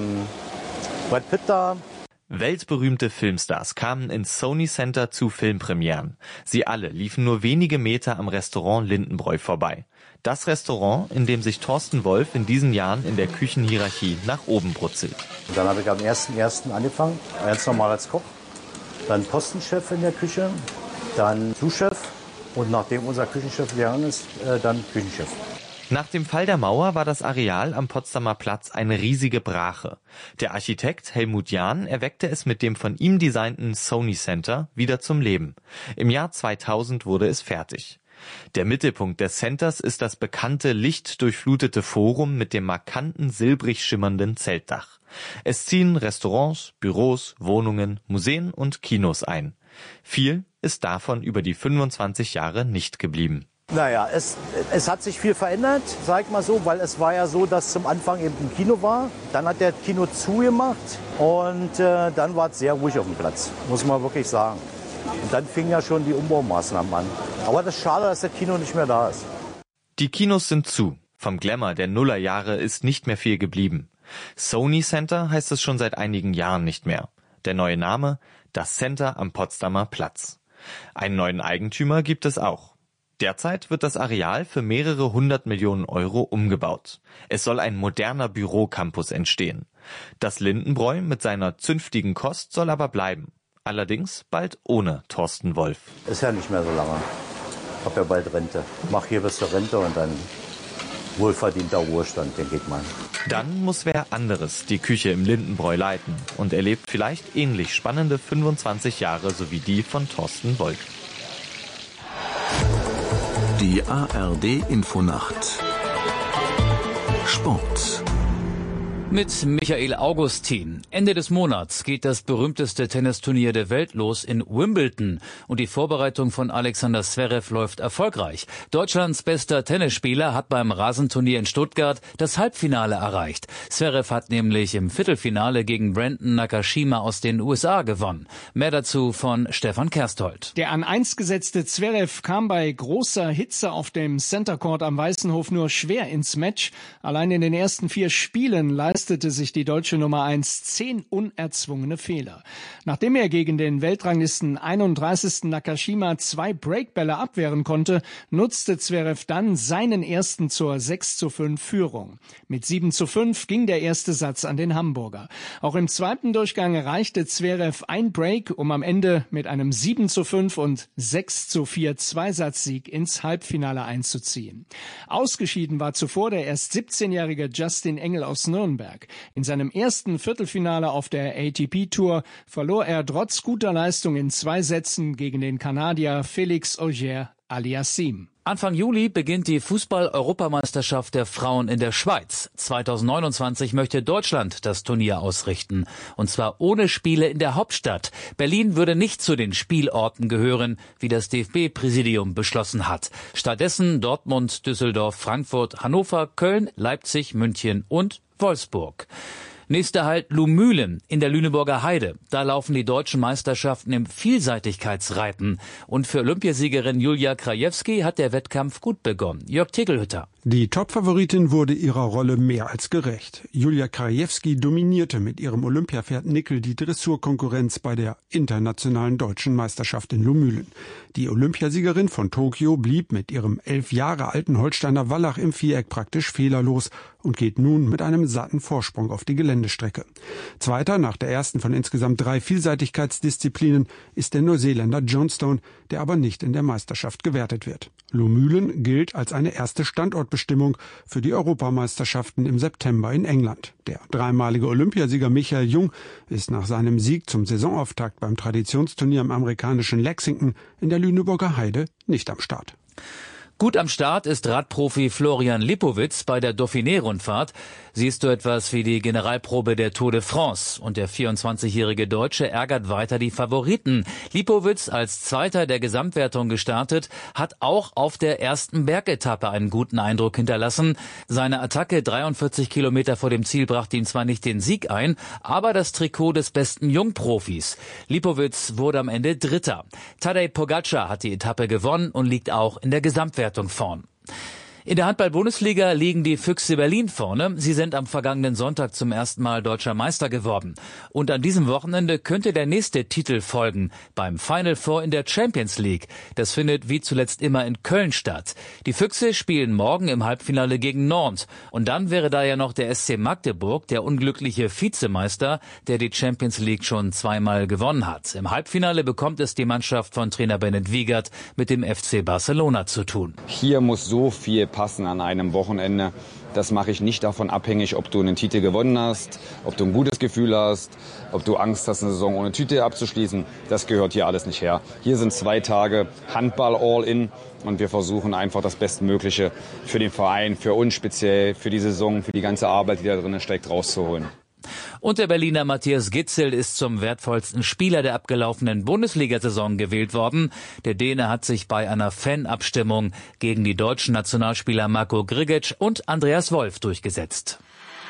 Brad Pitt da? Weltberühmte Filmstars kamen ins Sony Center zu Filmpremieren. Sie alle liefen nur wenige Meter am Restaurant Lindenbräu vorbei. Das Restaurant, in dem sich Thorsten Wolf in diesen Jahren in der Küchenhierarchie nach oben brutzelt. Und dann habe ich am 1.1. angefangen, ganz normal als Koch. Dann Postenchef in der Küche, dann Zuschef und nachdem unser Küchenchef gegangen ist, dann Küchenchef. Nach dem Fall der Mauer war das Areal am Potsdamer Platz eine riesige Brache. Der Architekt Helmut Jahn erweckte es mit dem von ihm designten Sony Center wieder zum Leben. Im Jahr 2000 wurde es fertig. Der Mittelpunkt des Centers ist das bekannte lichtdurchflutete Forum mit dem markanten silbrig schimmernden Zeltdach. Es ziehen Restaurants, Büros, Wohnungen, Museen und Kinos ein. Viel ist davon über die 25 Jahre nicht geblieben. Naja, es hat sich viel verändert, sag ich mal so, weil es war ja so, dass zum Anfang eben ein Kino war. Dann hat der Kino zugemacht und dann war es sehr ruhig auf dem Platz, muss man wirklich sagen. Und dann fingen ja schon die Umbaumaßnahmen an. Aber das ist schade, dass das Kino nicht mehr da ist. Die Kinos sind zu. Vom Glamour der Nullerjahre ist nicht mehr viel geblieben. Sony Center heißt es schon seit einigen Jahren nicht mehr. Der neue Name, das Center am Potsdamer Platz. Einen neuen Eigentümer gibt es auch. Derzeit wird das Areal für mehrere 100 Millionen Euro umgebaut. Es soll ein moderner Bürocampus entstehen. Das Lindenbräu mit seiner zünftigen Kost soll aber bleiben. Allerdings bald ohne Thorsten Wolf. Ist ja nicht mehr so lange. Ich hab ja bald Rente. Mach hier bis zur Rente und dann wohlverdienter Ruhestand, denke ich mal. Dann muss wer anderes die Küche im Lindenbräu leiten und erlebt vielleicht ähnlich spannende 25 Jahre so wie die von Thorsten Wolf. Die ARD-Infonacht. Sport. Mit Michael Augustin. Ende des Monats geht das berühmteste Tennisturnier der Welt los in Wimbledon. Und die Vorbereitung von Alexander Zverev läuft erfolgreich. Deutschlands bester Tennisspieler hat beim Rasenturnier in Stuttgart das Halbfinale erreicht. Zverev hat nämlich im Viertelfinale gegen Brandon Nakashima aus den USA gewonnen. Mehr dazu von Stefan Kersthold. Der an 1 gesetzte Zverev kam bei großer Hitze auf dem Center Court am Weißenhof nur schwer ins Match. Allein in den ersten 4 Spielen leistete sich die deutsche Nummer 1 10 unerzwungene Fehler. Nachdem er gegen den Weltranglisten 31. Nakashima 2 Breakbälle abwehren konnte, nutzte Zverev dann seinen ersten zur 6:5 Führung. Mit 7:5 ging der erste Satz an den Hamburger. Auch im zweiten Durchgang erreichte Zverev ein Break, um am Ende mit einem 7:5 und 6:4 Zweisatzsieg ins Halbfinale einzuziehen. Ausgeschieden war zuvor der erst 17-jährige Justin Engel aus Nürnberg. Augenmerk. In seinem ersten Viertelfinale auf der ATP-Tour verlor er trotz guter Leistung in 2 Sätzen gegen den Kanadier Félix Auger-Aliassime. Anfang Juli beginnt die Fußball-Europameisterschaft der Frauen in der Schweiz. 2029 möchte Deutschland das Turnier ausrichten. Und zwar ohne Spiele in der Hauptstadt. Berlin würde nicht zu den Spielorten gehören, wie das DFB-Präsidium beschlossen hat. Stattdessen Dortmund, Düsseldorf, Frankfurt, Hannover, Köln, Leipzig, München und Wolfsburg. Nächster Halt Lumülen in der Lüneburger Heide. Da laufen die deutschen Meisterschaften im Vielseitigkeitsreiten. Und für Olympiasiegerin Julia Krajewski hat der Wettkampf gut begonnen. Jörg Tegelhütter. Die Topfavoritin wurde ihrer Rolle mehr als gerecht. Julia Krajewski dominierte mit ihrem Olympiapferd Nickel die Dressurkonkurrenz bei der internationalen deutschen Meisterschaft in Lumülen. Die Olympiasiegerin von Tokio blieb mit ihrem 11 Jahre alten Holsteiner Wallach im Viereck praktisch fehlerlos und geht nun mit einem satten Vorsprung auf die Geländestrecke. Zweiter nach der ersten von insgesamt 3 Vielseitigkeitsdisziplinen ist der Neuseeländer Johnstone, der aber nicht in der Meisterschaft gewertet wird. Lumülen gilt als eine erste Standortbestimmung für die Europameisterschaften im September in England. Der dreimalige Olympiasieger Michael Jung ist nach seinem Sieg zum Saisonauftakt beim Traditionsturnier im amerikanischen Lexington in der Lüneburger Heide nicht am Start. Gut am Start ist Radprofi Florian Lipowitz bei der Dauphiné-Rundfahrt. Sie ist so etwas wie die Generalprobe der Tour de France. Und der 24-jährige Deutsche ärgert weiter die Favoriten. Lipowitz, als Zweiter der Gesamtwertung gestartet, hat auch auf der ersten Bergetappe einen guten Eindruck hinterlassen. Seine Attacke 43 Kilometer vor dem Ziel brachte ihm zwar nicht den Sieg ein, aber das Trikot des besten Jungprofis. Lipowitz wurde am Ende Dritter. Tadej Pogačar hat die Etappe gewonnen und liegt auch in der Gesamtwertung vorn. In der Handball-Bundesliga liegen die Füchse Berlin vorne. Sie sind am vergangenen Sonntag zum ersten Mal deutscher Meister geworden. Und an diesem Wochenende könnte der nächste Titel folgen, beim Final Four in der Champions League. Das findet wie zuletzt immer in Köln statt. Die Füchse spielen morgen im Halbfinale gegen Nantes. Und dann wäre da ja noch der SC Magdeburg, der unglückliche Vizemeister, der die Champions League schon 2-mal gewonnen hat. Im Halbfinale bekommt es die Mannschaft von Trainer Bennett Wiegert mit dem FC Barcelona zu tun. Hier muss so viel passen an einem Wochenende. Das mache ich nicht davon abhängig, ob du einen Titel gewonnen hast, ob du ein gutes Gefühl hast, ob du Angst hast, eine Saison ohne Titel abzuschließen. Das gehört hier alles nicht her. Hier sind 2 Tage Handball all-in und wir versuchen einfach das Bestmögliche für den Verein, für uns speziell, für die Saison, für die ganze Arbeit, die da drin steckt, rauszuholen. Und der Berliner Matthias Gitzel ist zum wertvollsten Spieler der abgelaufenen Bundesliga-Saison gewählt worden. Der Däne hat sich bei einer Fanabstimmung gegen die deutschen Nationalspieler Marco Grigic und Andreas Wolf durchgesetzt.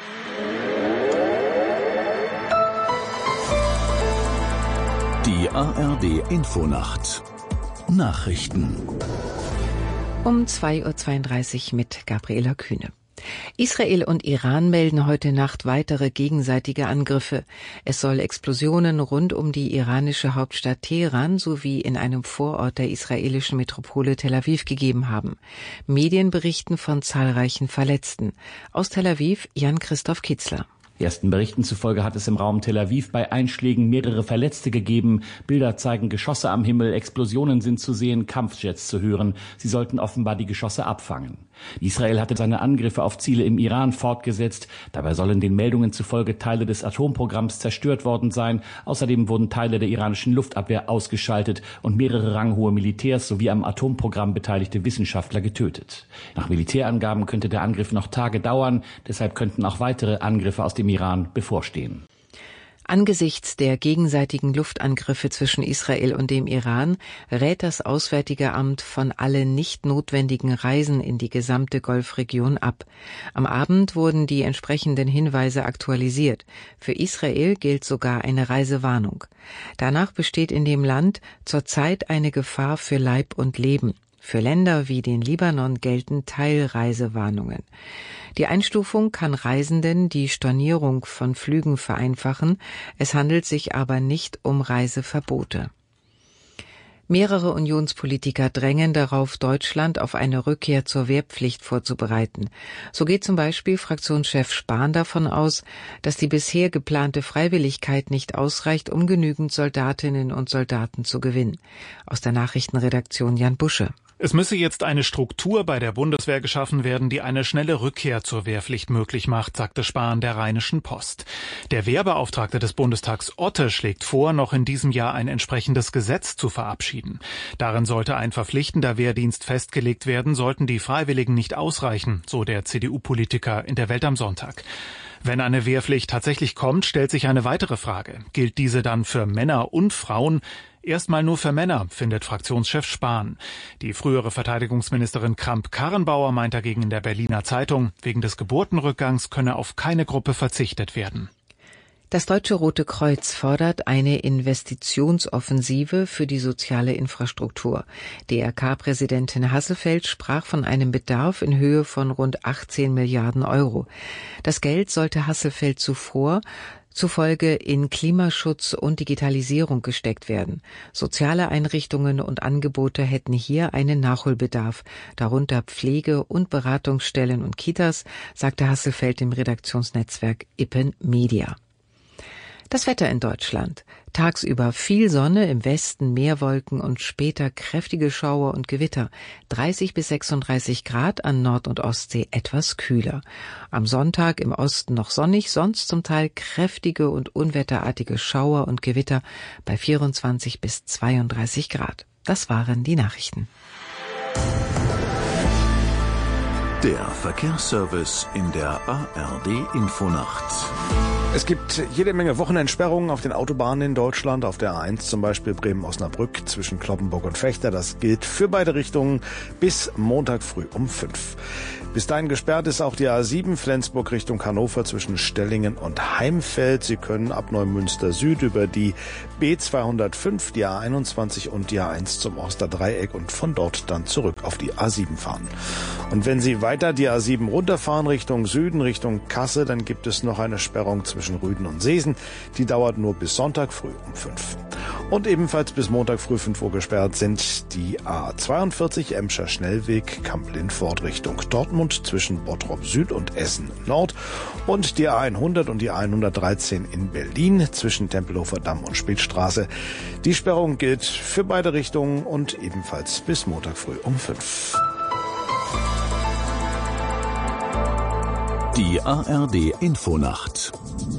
Die ARD Infonacht Nachrichten um 2:32 Uhr mit Gabriela Kühne. Israel und Iran melden heute Nacht weitere gegenseitige Angriffe. Es soll Explosionen rund um die iranische Hauptstadt Teheran sowie in einem Vorort der israelischen Metropole Tel Aviv gegeben haben. Medien berichten von zahlreichen Verletzten. Aus Tel Aviv Jan-Christoph Kitzler. Ersten Berichten zufolge hat es im Raum Tel Aviv bei Einschlägen mehrere Verletzte gegeben. Bilder zeigen Geschosse am Himmel, Explosionen sind zu sehen, Kampfjets zu hören. Sie sollten offenbar die Geschosse abfangen. Israel hatte seine Angriffe auf Ziele im Iran fortgesetzt. Dabei sollen den Meldungen zufolge Teile des Atomprogramms zerstört worden sein. Außerdem wurden Teile der iranischen Luftabwehr ausgeschaltet und mehrere ranghohe Militärs sowie am Atomprogramm beteiligte Wissenschaftler getötet. Nach Militärangaben könnte der Angriff noch Tage dauern. Deshalb könnten auch weitere Angriffe aus dem Iran bevorstehen. Angesichts der gegenseitigen Luftangriffe zwischen Israel und dem Iran rät das Auswärtige Amt von allen nicht notwendigen Reisen in die gesamte Golfregion ab. Am Abend wurden die entsprechenden Hinweise aktualisiert. Für Israel gilt sogar eine Reisewarnung. Danach besteht in dem Land zurzeit eine Gefahr für Leib und Leben. Für Länder wie den Libanon gelten Teilreisewarnungen. Die Einstufung kann Reisenden die Stornierung von Flügen vereinfachen. Es handelt sich aber nicht um Reiseverbote. Mehrere Unionspolitiker drängen darauf, Deutschland auf eine Rückkehr zur Wehrpflicht vorzubereiten. So geht zum Beispiel Fraktionschef Spahn davon aus, dass die bisher geplante Freiwilligkeit nicht ausreicht, um genügend Soldatinnen und Soldaten zu gewinnen. Aus der Nachrichtenredaktion Jan Busche. Es müsse jetzt eine Struktur bei der Bundeswehr geschaffen werden, die eine schnelle Rückkehr zur Wehrpflicht möglich macht, sagte Spahn der Rheinischen Post. Der Wehrbeauftragte des Bundestags Otte schlägt vor, noch in diesem Jahr ein entsprechendes Gesetz zu verabschieden. Darin sollte ein verpflichtender Wehrdienst festgelegt werden, sollten die Freiwilligen nicht ausreichen, so der CDU-Politiker in der Welt am Sonntag. Wenn eine Wehrpflicht tatsächlich kommt, stellt sich eine weitere Frage. Gilt diese dann für Männer und Frauen? Erstmal nur für Männer, findet Fraktionschef Spahn. Die frühere Verteidigungsministerin Kramp-Karrenbauer meint dagegen in der Berliner Zeitung, wegen des Geburtenrückgangs könne auf keine Gruppe verzichtet werden. Das Deutsche Rote Kreuz fordert eine Investitionsoffensive für die soziale Infrastruktur. DRK-Präsidentin Hasselfeld sprach von einem Bedarf in Höhe von rund 18 Milliarden Euro. Das Geld sollte Hasselfeld zufolge in Klimaschutz und Digitalisierung gesteckt werden. Soziale Einrichtungen und Angebote hätten hier einen Nachholbedarf, darunter Pflege- und Beratungsstellen und Kitas, sagte Hasselfeld im Redaktionsnetzwerk Ippen Media. Das Wetter in Deutschland. Tagsüber viel Sonne, im Westen mehr Wolken und später kräftige Schauer und Gewitter. 30 bis 36 Grad, an Nord- und Ostsee etwas kühler. Am Sonntag im Osten noch sonnig, sonst zum Teil kräftige und unwetterartige Schauer und Gewitter bei 24 bis 32 Grad. Das waren die Nachrichten. Der Verkehrsservice in der ARD Infonacht. Es gibt jede Menge Wochenendsperrungen auf den Autobahnen in Deutschland. Auf der A1 zum Beispiel Bremen-Osnabrück zwischen Cloppenburg und Vechta. Das gilt für beide Richtungen bis Montag früh um 5. Bis dahin gesperrt ist auch die A7 Flensburg Richtung Hannover zwischen Stellingen und Heimfeld. Sie können ab Neumünster Süd über die B205, die A21 und die A1 zum Osterdreieck und von dort dann zurück auf die A7 fahren. Und wenn Sie weiter die A7 runterfahren Richtung Süden, Richtung Kassel, dann gibt es noch eine Sperrung zwischen Rüden und Seesen. Die dauert nur bis Sonntag früh um 5. Und ebenfalls bis Montag früh 5 Uhr gesperrt sind die A42 Emscher Schnellweg Kamp-Lindfort Richtung Dortmund zwischen Bottrop Süd und Essen Nord und die A100 und die A113 in Berlin zwischen Tempelhofer Damm und Spätstraße. Die Sperrung gilt für beide Richtungen und ebenfalls bis Montag früh um 5. Die ARD Infonacht.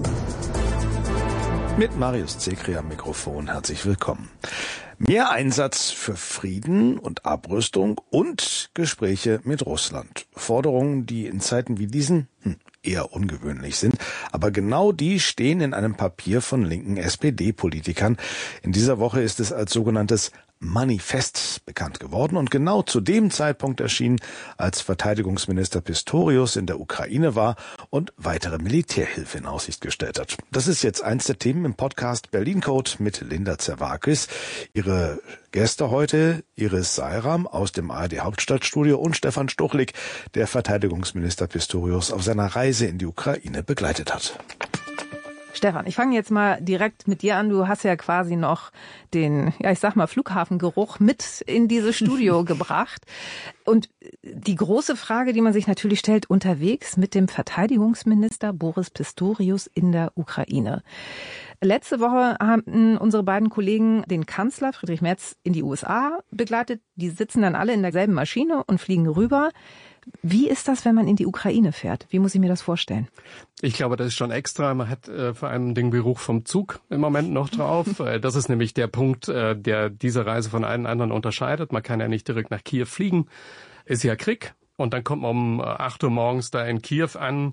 Mit Marius Zekri am Mikrofon. Herzlich willkommen. Mehr Einsatz für Frieden und Abrüstung und Gespräche mit Russland. Forderungen, die in Zeiten wie diesen eher ungewöhnlich sind. Aber genau die stehen in einem Papier von linken SPD-Politikern. In dieser Woche ist es als sogenanntes Manifest bekannt geworden und genau zu dem Zeitpunkt erschienen, als Verteidigungsminister Pistorius in der Ukraine war und weitere Militärhilfe in Aussicht gestellt hat. Das ist jetzt eins der Themen im Podcast Berlin Code mit Linda Zerwakis. Ihre Gäste heute Iris Seiram aus dem ARD Hauptstadtstudio und Stefan Stuchlik, der Verteidigungsminister Pistorius auf seiner Reise in die Ukraine begleitet hat. Stefan, ich fange jetzt mal direkt mit dir an. Du hast ja quasi noch den, Flughafengeruch mit in dieses Studio gebracht. Und die große Frage, die man sich natürlich stellt, unterwegs mit dem Verteidigungsminister Boris Pistorius in der Ukraine. Letzte Woche haben unsere beiden Kollegen den Kanzler Friedrich Merz in die USA begleitet. Die sitzen dann alle in derselben Maschine und fliegen rüber. Wie ist das, wenn man in die Ukraine fährt? Wie muss ich mir das vorstellen? Ich glaube, das ist schon extra. Man hat vor allem den Geruch vom Zug im Moment noch drauf. Das ist nämlich der Punkt, der diese Reise von allen anderen unterscheidet. Man kann ja nicht direkt nach Kiew fliegen. Ist ja Krieg. Und dann kommt man um 8 Uhr morgens da in Kiew an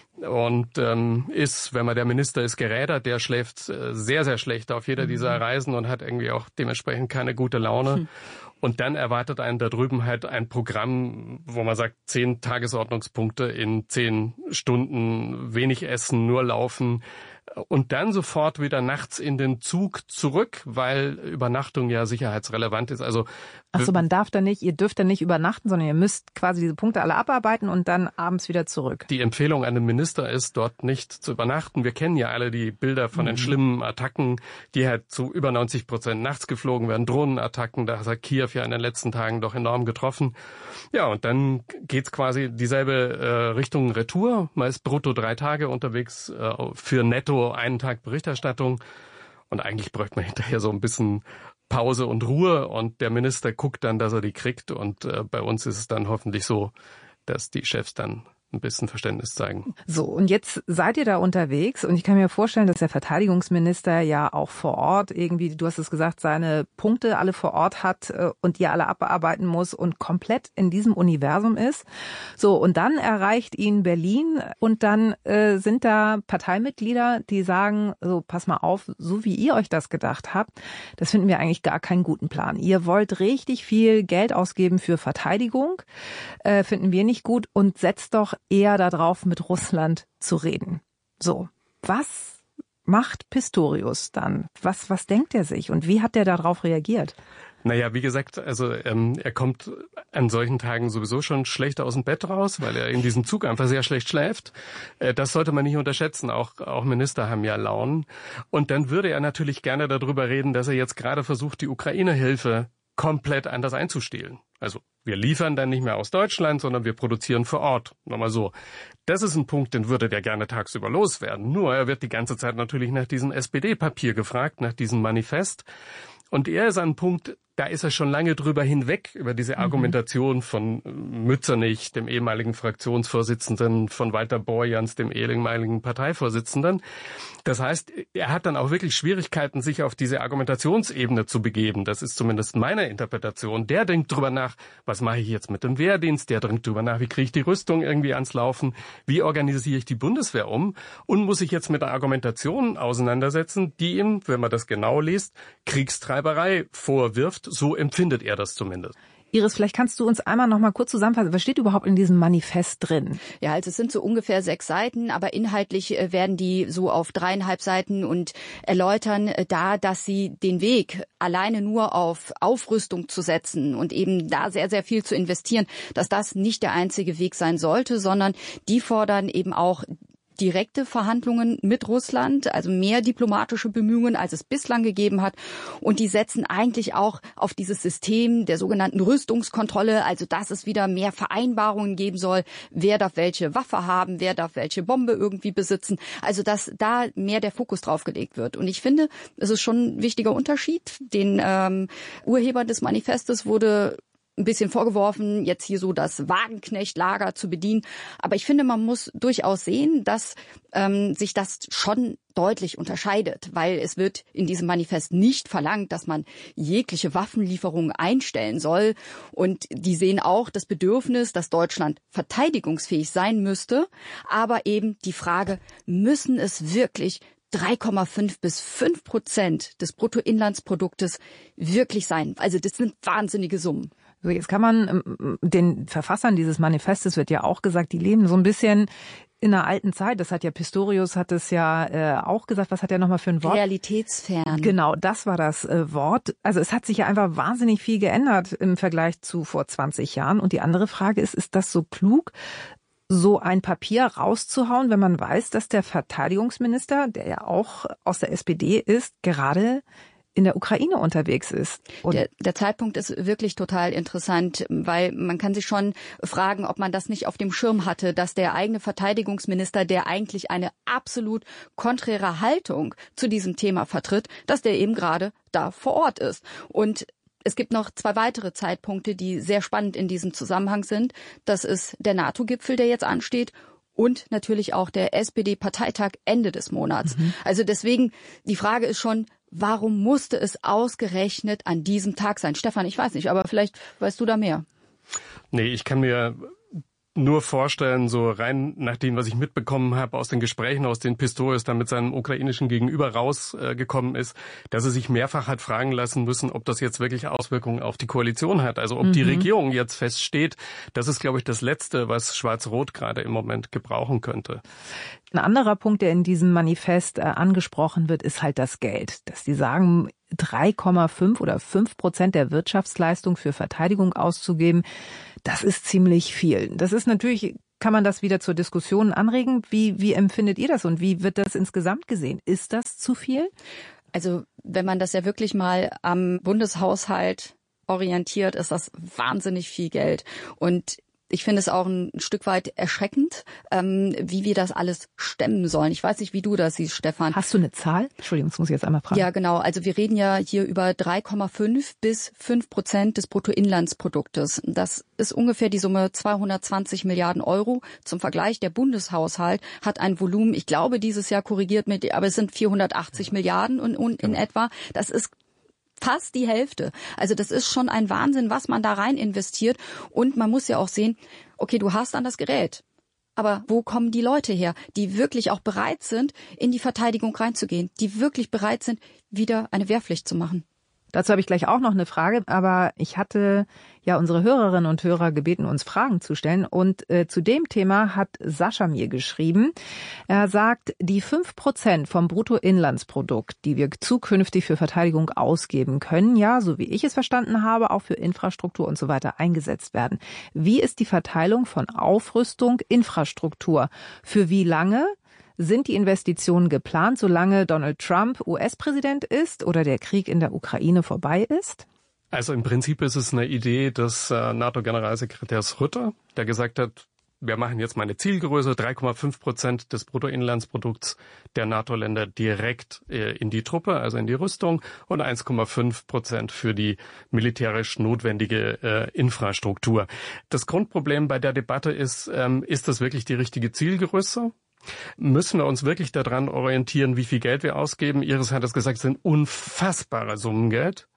und ist, wenn man der Minister ist, gerädert. Der schläft sehr, sehr schlecht auf jeder dieser Reisen und hat irgendwie auch dementsprechend keine gute Laune. Und dann erwartet einen da drüben halt ein Programm, wo man sagt, 10 Tagesordnungspunkte in 10 Stunden, wenig essen, nur laufen. Und dann sofort wieder nachts in den Zug zurück, weil Übernachtung ja sicherheitsrelevant ist. Also Achso, ihr dürft da nicht übernachten, sondern ihr müsst quasi diese Punkte alle abarbeiten und dann abends wieder zurück. Die Empfehlung an den Minister ist, dort nicht zu übernachten. Wir kennen ja alle die Bilder von den schlimmen Attacken, die halt zu über 90% nachts geflogen werden. Drohnenattacken, da hat Kiew ja in den letzten Tagen doch enorm getroffen. Ja, und dann geht's quasi dieselbe Richtung Retour. Man ist brutto 3 Tage unterwegs, für netto 1 Tag Berichterstattung. Und eigentlich bräuchte man hinterher so ein bisschen Pause und Ruhe und der Minister guckt dann, dass er die kriegt und bei uns ist es dann hoffentlich so, dass die Chefs dann ein bisschen Verständnis zeigen. So, und jetzt seid ihr da unterwegs und ich kann mir vorstellen, dass der Verteidigungsminister ja auch vor Ort irgendwie, du hast es gesagt, seine Punkte alle vor Ort hat und die alle abarbeiten muss und komplett in diesem Universum ist. So, und dann erreicht ihn Berlin und dann sind da Parteimitglieder, die sagen, so, pass mal auf, so wie ihr euch das gedacht habt, das finden wir eigentlich gar keinen guten Plan. Ihr wollt richtig viel Geld ausgeben für Verteidigung, finden wir nicht gut und setzt doch eher darauf, mit Russland zu reden. So, was macht Pistorius dann? Was denkt er sich und wie hat er darauf reagiert? Naja, wie gesagt, also er kommt an solchen Tagen sowieso schon schlecht aus dem Bett raus, weil er in diesem Zug einfach sehr schlecht schläft. Das sollte man nicht unterschätzen. Auch Minister haben ja Launen. Und dann würde er natürlich gerne darüber reden, dass er jetzt gerade versucht, die Ukraine-Hilfe komplett anders einzustehlen. Also wir liefern dann nicht mehr aus Deutschland, sondern wir produzieren vor Ort. Nochmal so. Das ist ein Punkt, den würde der gerne tagsüber loswerden. Nur er wird die ganze Zeit natürlich nach diesem SPD-Papier gefragt, nach diesem Manifest. Und er ist an einem Punkt, da ist er schon lange drüber hinweg, über diese Argumentation von Mützernich, dem ehemaligen Fraktionsvorsitzenden, von Walter Borjans, dem ehemaligen Parteivorsitzenden. Das heißt, er hat dann auch wirklich Schwierigkeiten, sich auf diese Argumentationsebene zu begeben. Das ist zumindest meine Interpretation. Der denkt drüber nach, was mache ich jetzt mit dem Wehrdienst? Der denkt drüber nach, wie kriege ich die Rüstung irgendwie ans Laufen? Wie organisiere ich die Bundeswehr um? Und muss sich jetzt mit der Argumentation auseinandersetzen, die ihm, wenn man das genau liest, Kriegstreiberei vorwirft. So empfindet er das zumindest. Iris, vielleicht kannst du uns einmal noch mal kurz zusammenfassen. Was steht überhaupt in diesem Manifest drin? Ja, also es sind so ungefähr 6 Seiten, aber inhaltlich werden die so auf 3,5 Seiten und erläutern da, dass sie den Weg alleine nur auf Aufrüstung zu setzen und eben da sehr, sehr viel zu investieren, dass das nicht der einzige Weg sein sollte, sondern die fordern eben auch direkte Verhandlungen mit Russland, also mehr diplomatische Bemühungen, als es bislang gegeben hat. Und die setzen eigentlich auch auf dieses System der sogenannten Rüstungskontrolle, also dass es wieder mehr Vereinbarungen geben soll, wer darf welche Waffe haben, wer darf welche Bombe irgendwie besitzen. Also dass da mehr der Fokus drauf gelegt wird. Und ich finde, es ist schon ein wichtiger Unterschied. Den Urhebern des Manifestes wurde ein bisschen vorgeworfen, jetzt hier so das Wagenknechtlager zu bedienen. Aber ich finde, man muss durchaus sehen, dass sich das schon deutlich unterscheidet, weil es wird in diesem Manifest nicht verlangt, dass man jegliche Waffenlieferungen einstellen soll. Und die sehen auch das Bedürfnis, dass Deutschland verteidigungsfähig sein müsste. Aber eben die Frage, müssen es wirklich 3,5 bis 5% des Bruttoinlandsproduktes wirklich sein? Also das sind wahnsinnige Summen. So, jetzt kann man den Verfassern dieses Manifestes wird ja auch gesagt, die leben so ein bisschen in einer alten Zeit. Das hat ja Pistorius hat es ja auch gesagt. Was hat er nochmal für ein Wort? Realitätsfern. Genau, das war das Wort. Also es hat sich ja einfach wahnsinnig viel geändert im Vergleich zu vor 20 Jahren. Und die andere Frage ist das so klug, so ein Papier rauszuhauen, wenn man weiß, dass der Verteidigungsminister, der ja auch aus der SPD ist, gerade in der Ukraine unterwegs ist. Der Zeitpunkt ist wirklich total interessant, weil man kann sich schon fragen, ob man das nicht auf dem Schirm hatte, dass der eigene Verteidigungsminister, der eigentlich eine absolut konträre Haltung zu diesem Thema vertritt, dass der eben gerade da vor Ort ist. Und es gibt noch 2 weitere Zeitpunkte, die sehr spannend in diesem Zusammenhang sind. Das ist der NATO-Gipfel, der jetzt ansteht. Und natürlich auch der SPD-Parteitag Ende des Monats. Also deswegen, die Frage ist schon, warum musste es ausgerechnet an diesem Tag sein? Stefan, ich weiß nicht, aber vielleicht weißt du da mehr. Nee, ich kann mir nur vorstellen, so rein nach dem, was ich mitbekommen habe aus den Gesprächen, aus denen Pistorius dann mit seinem ukrainischen Gegenüber rausgekommen ist, dass er sich mehrfach hat fragen lassen müssen, ob das jetzt wirklich Auswirkungen auf die Koalition hat. Also ob die Regierung jetzt feststeht, das ist, glaube ich, das Letzte, was Schwarz-Rot gerade im Moment gebrauchen könnte. Ein anderer Punkt, der in diesem Manifest angesprochen wird, ist halt das Geld. Dass die sagen, 3,5 oder 5% der Wirtschaftsleistung für Verteidigung auszugeben, das ist ziemlich viel. Das ist natürlich, kann man das wieder zur Diskussion anregen. Wie empfindet ihr das und wie wird das insgesamt gesehen? Ist das zu viel? Also wenn man das ja wirklich mal am Bundeshaushalt orientiert, ist das wahnsinnig viel Geld. Und Ich finde es auch ein Stück weit erschreckend, wie wir das alles stemmen sollen. Ich weiß nicht, wie du das siehst, Stefan. Hast du eine Zahl? Entschuldigung, das muss ich jetzt einmal fragen. Ja, genau. Also wir reden ja hier über 3,5 bis 5% des Bruttoinlandsproduktes. Das ist ungefähr die Summe 220 Milliarden Euro. Zum Vergleich, der Bundeshaushalt hat ein Volumen, ich glaube dieses Jahr korrigiert mit, aber es sind 480 Milliarden in etwa. Das ist fast die Hälfte. Also das ist schon ein Wahnsinn, was man da rein investiert. Und man muss ja auch sehen, okay, du hast dann das Gerät. Aber wo kommen die Leute her, die wirklich auch bereit sind, in die Verteidigung reinzugehen, die wirklich bereit sind, wieder eine Wehrpflicht zu machen? Dazu habe ich gleich auch noch eine Frage, aber ich hatte ja unsere Hörerinnen und Hörer gebeten, uns Fragen zu stellen. Und zu dem Thema hat Sascha mir geschrieben. Er sagt, die 5% vom Bruttoinlandsprodukt, die wir zukünftig für Verteidigung ausgeben können, ja, so wie ich es verstanden habe, auch für Infrastruktur und so weiter eingesetzt werden. Wie ist die Verteilung von Aufrüstung, Infrastruktur? Für wie lange? Sind die Investitionen geplant, solange Donald Trump US-Präsident ist oder der Krieg in der Ukraine vorbei ist? Also im Prinzip ist es eine Idee des NATO-Generalsekretärs Rutte, der gesagt hat, wir machen jetzt mal eine Zielgröße, 3,5% des Bruttoinlandsprodukts der NATO-Länder direkt in die Truppe, also in die Rüstung, und 1,5% für die militärisch notwendige Infrastruktur. Das Grundproblem bei der Debatte ist das wirklich die richtige Zielgröße? Müssen wir uns wirklich daran orientieren, wie viel Geld wir ausgeben? Iris hat es gesagt, es sind unfassbare Summen Geld.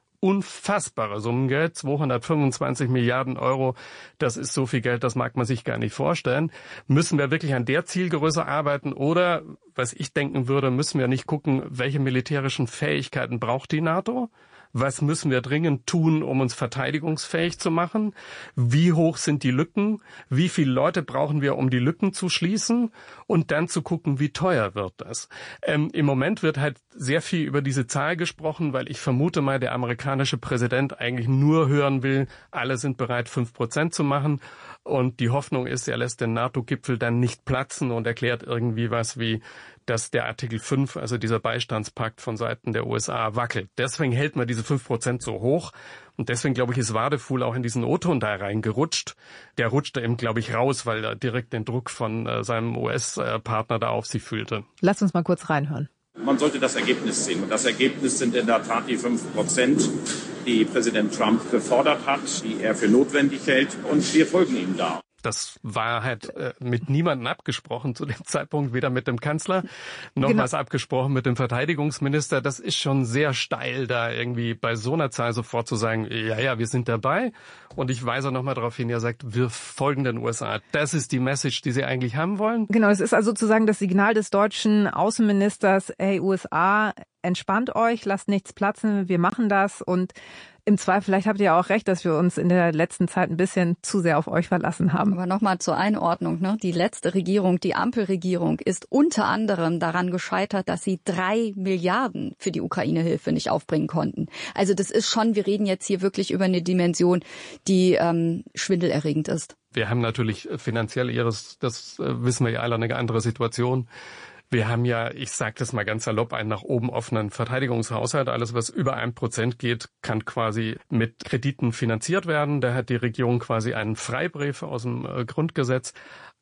225 Milliarden Euro, das ist so viel Geld, das mag man sich gar nicht vorstellen. Müssen wir wirklich an der Zielgröße arbeiten oder, was ich denken würde, müssen wir nicht gucken, welche militärischen Fähigkeiten braucht die NATO? Was müssen wir dringend tun, um uns verteidigungsfähig zu machen? Wie hoch sind die Lücken? Wie viele Leute brauchen wir, um die Lücken zu schließen? Und dann zu gucken, wie teuer wird das? Im Moment wird halt sehr viel über diese Zahl gesprochen, weil ich vermute mal, der amerikanische Präsident eigentlich nur hören will, alle sind bereit, 5% zu machen. Und die Hoffnung ist, er lässt den NATO-Gipfel dann nicht platzen und erklärt irgendwie was wie, dass der Artikel 5, also dieser Beistandspakt von Seiten der USA, wackelt. Deswegen hält man diese 5% so hoch. Und deswegen, glaube ich, ist Wadefuhl auch in diesen O-Ton da reingerutscht. Der rutschte eben, glaube ich, raus, weil er direkt den Druck von seinem US-Partner da auf sich fühlte. Lass uns mal kurz reinhören. Man sollte das Ergebnis sehen. Und das Ergebnis sind in der Tat die 5%, die Präsident Trump gefordert hat, die er für notwendig hält. Und wir folgen ihm da. Das war halt mit niemandem abgesprochen zu dem Zeitpunkt, weder mit dem Kanzler noch was abgesprochen mit dem Verteidigungsminister. Das ist schon sehr steil, da irgendwie bei so einer Zahl sofort zu sagen, ja, wir sind dabei. Und ich weise nochmal darauf hin, er sagt, wir folgen den USA. Das ist die Message, die sie eigentlich haben wollen. Genau, es ist also sozusagen das Signal des deutschen Außenministers, hey USA, entspannt euch, lasst nichts platzen, wir machen das. Und im Zweifel, vielleicht habt ihr auch recht, dass wir uns in der letzten Zeit ein bisschen zu sehr auf euch verlassen haben. Aber nochmal zur Einordnung, ne? Die letzte Regierung, die Ampelregierung, ist unter anderem daran gescheitert, dass sie 3 Milliarden für die Ukraine-Hilfe nicht aufbringen konnten. Also das ist schon, wir reden jetzt hier wirklich über eine Dimension, die schwindelerregend ist. Wir haben natürlich finanziell das wissen wir ja alle, eine andere Situation. Wir haben ja, ich sage das mal ganz salopp, einen nach oben offenen Verteidigungshaushalt. Alles, was über 1% geht, kann quasi mit Krediten finanziert werden. Da hat die Regierung quasi einen Freibrief aus dem Grundgesetz.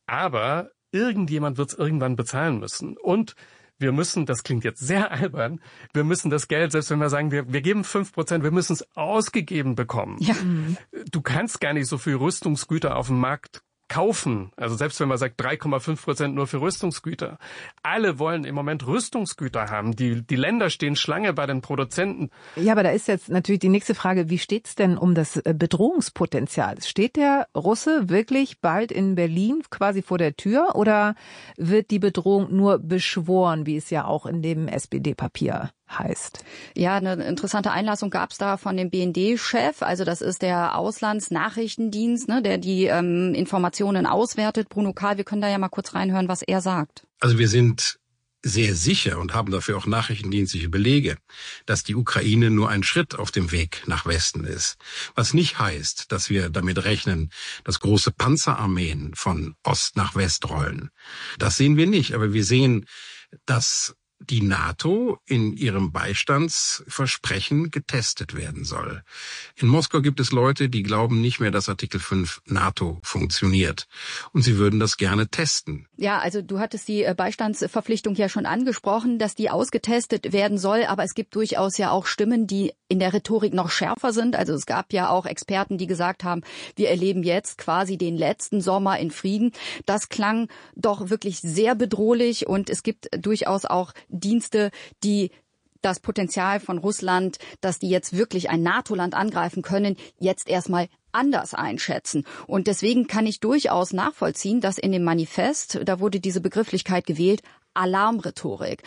Aber irgendjemand wird es irgendwann bezahlen müssen. Und wir müssen, das klingt jetzt sehr albern, wir müssen das Geld, selbst wenn wir sagen, wir geben 5%, wir müssen es ausgegeben bekommen. Ja. Du kannst gar nicht so viel Rüstungsgüter auf dem Markt kaufen. Also selbst wenn man sagt 3,5% nur für Rüstungsgüter. Alle wollen im Moment Rüstungsgüter haben. Die Länder stehen Schlange bei den Produzenten. Ja, aber da ist jetzt natürlich die nächste Frage, wie steht's denn um das Bedrohungspotenzial? Steht der Russe wirklich bald in Berlin quasi vor der Tür oder wird die Bedrohung nur beschworen, wie es ja auch in dem SPD-Papier heißt? Ja, eine interessante Einlassung gab es da von dem BND-Chef, also das ist der Auslandsnachrichtendienst, ne, der die Informationen auswertet. Bruno Kahl, wir können da ja mal kurz reinhören, was er sagt. Also wir sind sehr sicher und haben dafür auch nachrichtendienstliche Belege, dass die Ukraine nur ein Schritt auf dem Weg nach Westen ist. Was nicht heißt, dass wir damit rechnen, dass große Panzerarmeen von Ost nach West rollen. Das sehen wir nicht, aber wir sehen, dass die NATO in ihrem Beistandsversprechen getestet werden soll. In Moskau gibt es Leute, die glauben nicht mehr, dass Artikel 5 NATO funktioniert. Und sie würden das gerne testen. Ja, also du hattest die Beistandsverpflichtung ja schon angesprochen, dass die ausgetestet werden soll. Aber es gibt durchaus ja auch Stimmen, die in der Rhetorik noch schärfer sind. Also es gab ja auch Experten, die gesagt haben, wir erleben jetzt quasi den letzten Sommer in Frieden. Das klang doch wirklich sehr bedrohlich. Und es gibt durchaus auch Dienste, die das Potenzial von Russland, dass die jetzt wirklich ein NATO-Land angreifen können, jetzt erstmal anders einschätzen. Und deswegen kann ich durchaus nachvollziehen, dass in dem Manifest, da wurde diese Begrifflichkeit gewählt, Alarmrhetorik.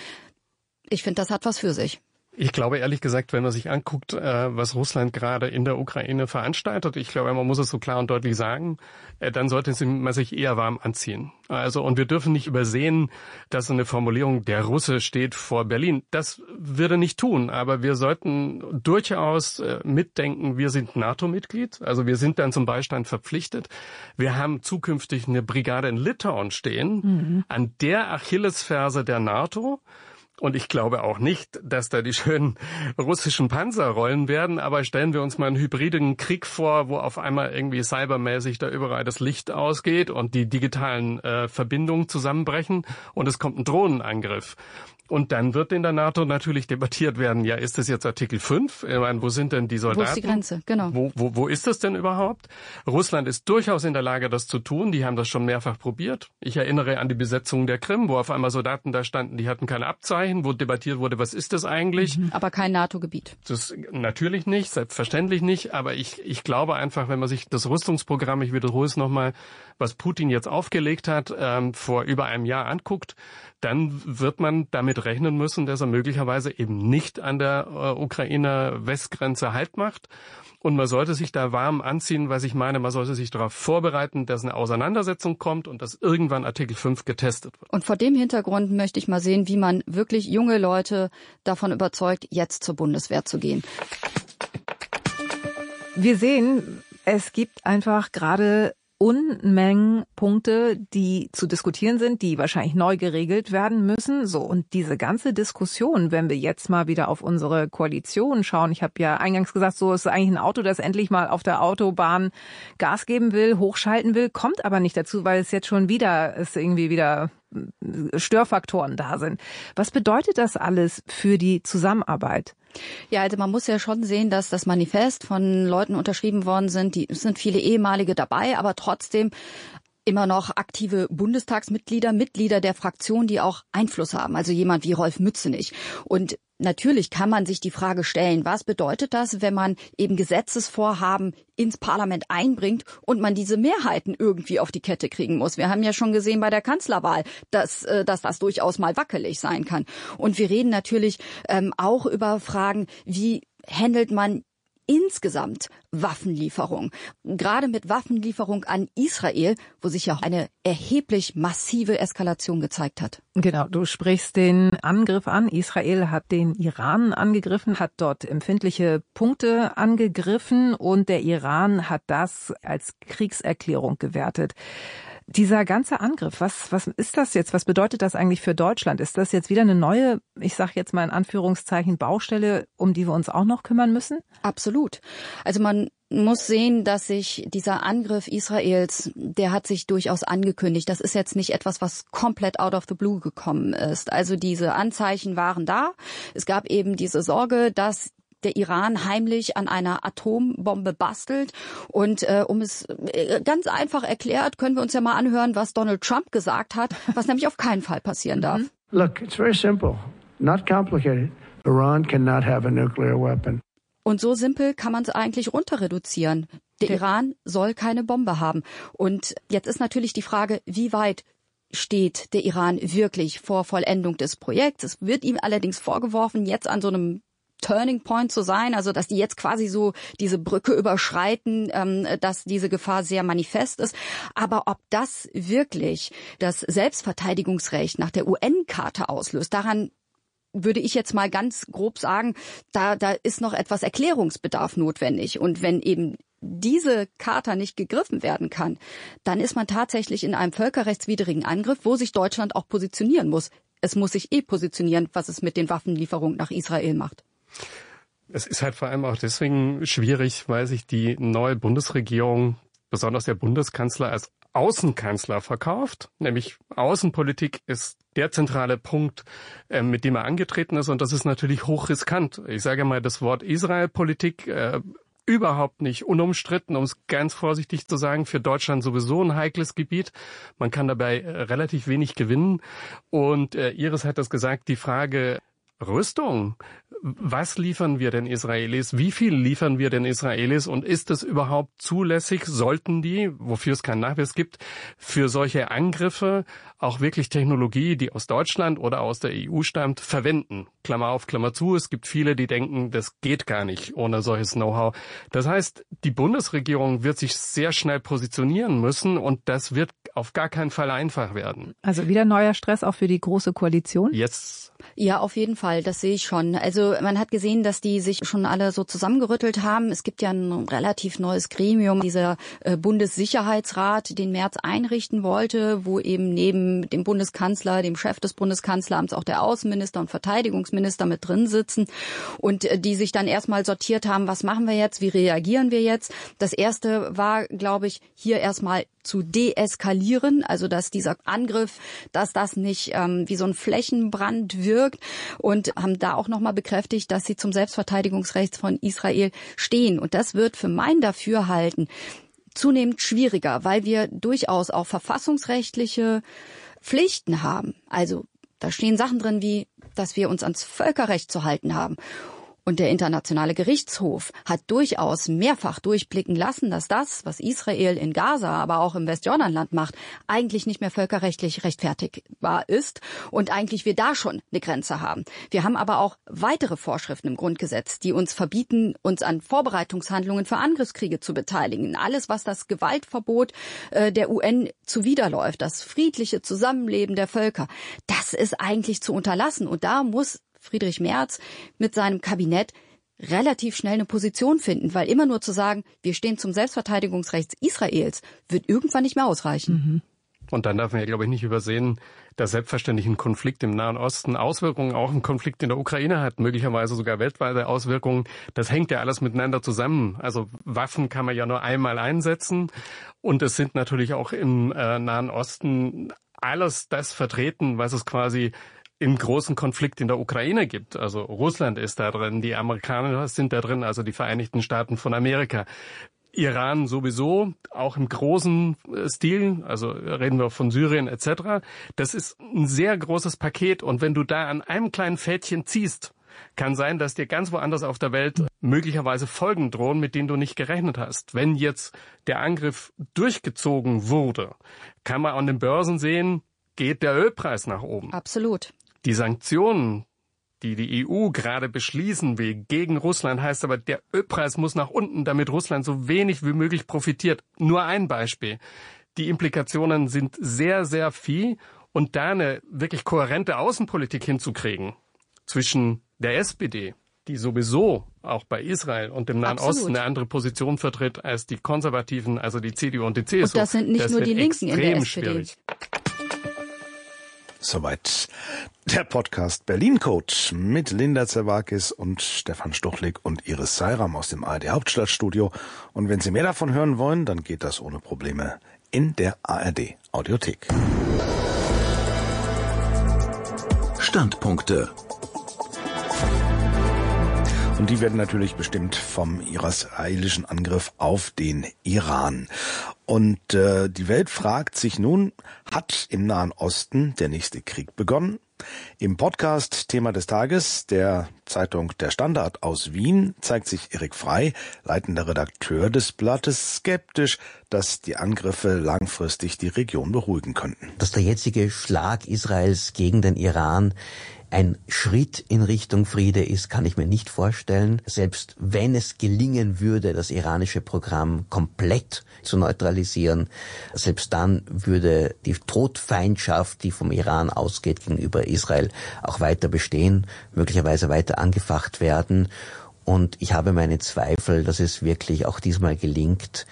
Ich finde, das hat was für sich. Ich glaube ehrlich gesagt, wenn man sich anguckt, was Russland gerade in der Ukraine veranstaltet, ich glaube, man muss es so klar und deutlich sagen, dann sollte man sich eher warm anziehen. Also, und wir dürfen nicht übersehen, dass eine Formulierung, der Russe steht vor Berlin, das würde nicht tun. Aber wir sollten durchaus mitdenken, wir sind NATO-Mitglied, also wir sind dann zum Beistand verpflichtet. Wir haben zukünftig eine Brigade in Litauen stehen, an der Achillesferse der NATO. Und ich glaube auch nicht, dass da die schönen russischen Panzer rollen werden. Aber stellen wir uns mal einen hybriden Krieg vor, wo auf einmal irgendwie cybermäßig da überall das Licht ausgeht und die digitalen Verbindungen zusammenbrechen und es kommt ein Drohnenangriff. Und dann wird in der NATO natürlich debattiert werden, ja, ist das jetzt Artikel 5? Ich meine, wo sind denn die Soldaten? Wo ist die Grenze? Genau. Wo ist das denn überhaupt? Russland ist durchaus in der Lage, das zu tun. Die haben das schon mehrfach probiert. Ich erinnere an die Besetzung der Krim, wo auf einmal Soldaten da standen, die hatten keine Abzeichen, wo debattiert wurde, was ist das eigentlich? Aber kein NATO-Gebiet. Das natürlich nicht, selbstverständlich nicht. Aber ich glaube einfach, wenn man sich das Rüstungsprogramm, ich wiederhole es nochmal, was Putin jetzt aufgelegt hat, vor über einem Jahr anguckt, dann wird man damit rechnen müssen, dass er möglicherweise eben nicht an der Ukraine-Westgrenze Halt macht. Und man sollte sich da warm anziehen, was ich meine, man sollte sich darauf vorbereiten, dass eine Auseinandersetzung kommt und dass irgendwann Artikel 5 getestet wird. Und vor dem Hintergrund möchte ich mal sehen, wie man wirklich junge Leute davon überzeugt, jetzt zur Bundeswehr zu gehen. Wir sehen, es gibt einfach gerade Unmengen Punkte, die zu diskutieren sind, die wahrscheinlich neu geregelt werden müssen. So, und diese ganze Diskussion, wenn wir jetzt mal wieder auf unsere Koalition schauen, ich habe ja eingangs gesagt, so ist eigentlich ein Auto, das endlich mal auf der Autobahn Gas geben will, hochschalten will, kommt aber nicht dazu, weil es jetzt schon wieder Störfaktoren da sind. Was bedeutet das alles für die Zusammenarbeit? Ja, also man muss ja schon sehen, dass das Manifest von Leuten unterschrieben worden sind. Es sind viele ehemalige dabei, aber trotzdem immer noch aktive Bundestagsmitglieder, Mitglieder der Fraktion, die auch Einfluss haben. Also jemand wie Rolf Mützenich. Und natürlich kann man sich die Frage stellen, was bedeutet das, wenn man eben Gesetzesvorhaben ins Parlament einbringt und man diese Mehrheiten irgendwie auf die Kette kriegen muss. Wir haben ja schon gesehen bei der Kanzlerwahl, dass das durchaus mal wackelig sein kann. Und wir reden natürlich auch über Fragen, wie handelt man insgesamt Waffenlieferung. Gerade mit Waffenlieferung an Israel, wo sich ja eine erheblich massive Eskalation gezeigt hat. Genau, du sprichst den Angriff an. Israel hat den Iran angegriffen, hat dort empfindliche Punkte angegriffen und der Iran hat das als Kriegserklärung gewertet. Dieser ganze Angriff, was ist das jetzt? Was bedeutet das eigentlich für Deutschland? Ist das jetzt wieder eine neue, ich sage jetzt mal in Anführungszeichen, Baustelle, um die wir uns auch noch kümmern müssen? Absolut. Also man muss sehen, dass sich dieser Angriff Israels, der hat sich durchaus angekündigt. Das ist jetzt nicht etwas, was komplett out of the blue gekommen ist. Also diese Anzeichen waren da. Es gab eben diese Sorge, dass der Iran heimlich an einer Atombombe bastelt. Und um es ganz einfach erklärt, können wir uns ja mal anhören, was Donald Trump gesagt hat, was nämlich auf keinen Fall passieren darf. Look, it's very simple, not complicated. Iran cannot have a nuclear weapon. Und so simpel kann man es eigentlich runter reduzieren. Der Iran soll keine Bombe haben. Und jetzt ist natürlich die Frage, wie weit steht der Iran wirklich vor Vollendung des Projekts? Es wird ihm allerdings vorgeworfen, jetzt an so einem Turning Point zu sein, also dass die jetzt quasi so diese Brücke überschreiten, dass diese Gefahr sehr manifest ist. Aber ob das wirklich das Selbstverteidigungsrecht nach der UN-Charta auslöst, daran würde ich jetzt mal ganz grob sagen, da ist noch etwas Erklärungsbedarf notwendig. Und wenn eben diese Charta nicht gegriffen werden kann, dann ist man tatsächlich in einem völkerrechtswidrigen Angriff, wo sich Deutschland auch positionieren muss. es muss sich positionieren, was es mit den Waffenlieferungen nach Israel macht. Es ist halt vor allem auch deswegen schwierig, weil sich die neue Bundesregierung, besonders der Bundeskanzler, als Außenkanzler verkauft. Nämlich Außenpolitik ist der zentrale Punkt, mit dem er angetreten ist. Und das ist natürlich hochriskant. Ich sage mal, das Wort Israelpolitik überhaupt nicht unumstritten, um es ganz vorsichtig zu sagen, für Deutschland sowieso ein heikles Gebiet. Man kann dabei relativ wenig gewinnen. Und Iris hat das gesagt, die Frage Rüstung. Was liefern wir den Israelis? Wie viel liefern wir den Israelis? Und ist es überhaupt zulässig? Sollten die, wofür es keinen Nachweis gibt, für solche Angriffe auch wirklich Technologie, die aus Deutschland oder aus der EU stammt, verwenden? Klammer auf, Klammer zu. Es gibt viele, die denken, das geht gar nicht ohne solches Know-how. Das heißt, die Bundesregierung wird sich sehr schnell positionieren müssen und das wird auf gar keinen Fall einfach werden. Also wieder neuer Stress auch für die Große Koalition? Jetzt. Ja, auf jeden Fall, das sehe ich schon. Also man hat gesehen, dass die sich schon alle so zusammengerüttelt haben. Es gibt ja ein relativ neues Gremium, dieser Bundessicherheitsrat, den Merz einrichten wollte, wo eben neben dem Bundeskanzler, dem Chef des Bundeskanzleramts auch der Außenminister und Verteidigungsminister mit drin sitzen und die sich dann erstmal sortiert haben, was machen wir jetzt, wie reagieren wir jetzt. Das erste war, glaube ich, hier erstmal zu deeskalieren, also dass dieser Angriff, dass das nicht wie so ein Flächenbrand wirkt und haben da auch nochmal bekräftigt, dass sie zum Selbstverteidigungsrecht von Israel stehen. Und das wird für mein Dafürhalten zunehmend schwieriger, weil wir durchaus auch verfassungsrechtliche Pflichten haben. Also da stehen Sachen drin wie, dass wir uns ans Völkerrecht zu halten haben. Und der Internationale Gerichtshof hat durchaus mehrfach durchblicken lassen, dass das, was Israel in Gaza, aber auch im Westjordanland macht, eigentlich nicht mehr völkerrechtlich rechtfertigbar ist und eigentlich wir da schon eine Grenze haben. Wir haben aber auch weitere Vorschriften im Grundgesetz, die uns verbieten, uns an Vorbereitungshandlungen für Angriffskriege zu beteiligen. Alles, was das Gewaltverbot der UN zuwiderläuft, das friedliche Zusammenleben der Völker, das ist eigentlich zu unterlassen. Und da muss Friedrich Merz mit seinem Kabinett relativ schnell eine Position finden, weil immer nur zu sagen, wir stehen zum Selbstverteidigungsrecht Israels, wird irgendwann nicht mehr ausreichen. Und dann darf man ja, glaube ich, nicht übersehen, dass selbstverständlich ein Konflikt im Nahen Osten Auswirkungen, auch ein Konflikt in der Ukraine hat, möglicherweise sogar weltweite Auswirkungen. Das hängt ja alles miteinander zusammen. Also Waffen kann man ja nur einmal einsetzen. Und es sind natürlich auch im Nahen Osten alles das vertreten, was es quasi im großen Konflikt in der Ukraine gibt. Also Russland ist da drin, die Amerikaner sind da drin, also die Vereinigten Staaten von Amerika. Iran sowieso, auch im großen Stil, also reden wir von Syrien etc. Das ist ein sehr großes Paket und wenn du da an einem kleinen Fädchen ziehst, kann sein, dass dir ganz woanders auf der Welt möglicherweise Folgen drohen, mit denen du nicht gerechnet hast. Wenn jetzt der Angriff durchgezogen wurde, kann man an den Börsen sehen, geht der Ölpreis nach oben. Absolut. Die Sanktionen, die die EU gerade beschließen will gegen Russland, heißt aber, der Ölpreis muss nach unten, damit Russland so wenig wie möglich profitiert. Nur ein Beispiel. Die Implikationen sind sehr, sehr viel. Und da eine wirklich kohärente Außenpolitik hinzukriegen zwischen der SPD, die sowieso auch bei Israel und dem Nahen Osten eine andere Position vertritt als die Konservativen, also die CDU und die CSU. Und das sind nicht nur die Linken in der SPD. Schwierig. Soweit der Podcast Berlin Code mit Linda Zerwakis und Stefan Stuchlik und Iris Seiram aus dem ARD Hauptstadtstudio. Und wenn Sie mehr davon hören wollen, dann geht das ohne Probleme in der ARD Audiothek. Standpunkte. Und die werden natürlich bestimmt vom israelischen Angriff auf den Iran. Und die Welt fragt sich nun, hat im Nahen Osten der nächste Krieg begonnen? Im Podcast Thema des Tages der Zeitung Der Standard aus Wien zeigt sich Erik Frey, leitender Redakteur des Blattes, skeptisch, dass die Angriffe langfristig die Region beruhigen könnten. Dass der jetzige Schlag Israels gegen den Iran ein Schritt in Richtung Friede ist, kann ich mir nicht vorstellen. Selbst wenn es gelingen würde, das iranische Programm komplett zu neutralisieren, selbst dann würde die Todfeindschaft, die vom Iran ausgeht gegenüber Israel, auch weiter bestehen, möglicherweise weiter angefacht werden. Und ich habe meine Zweifel, dass es wirklich auch diesmal gelingt,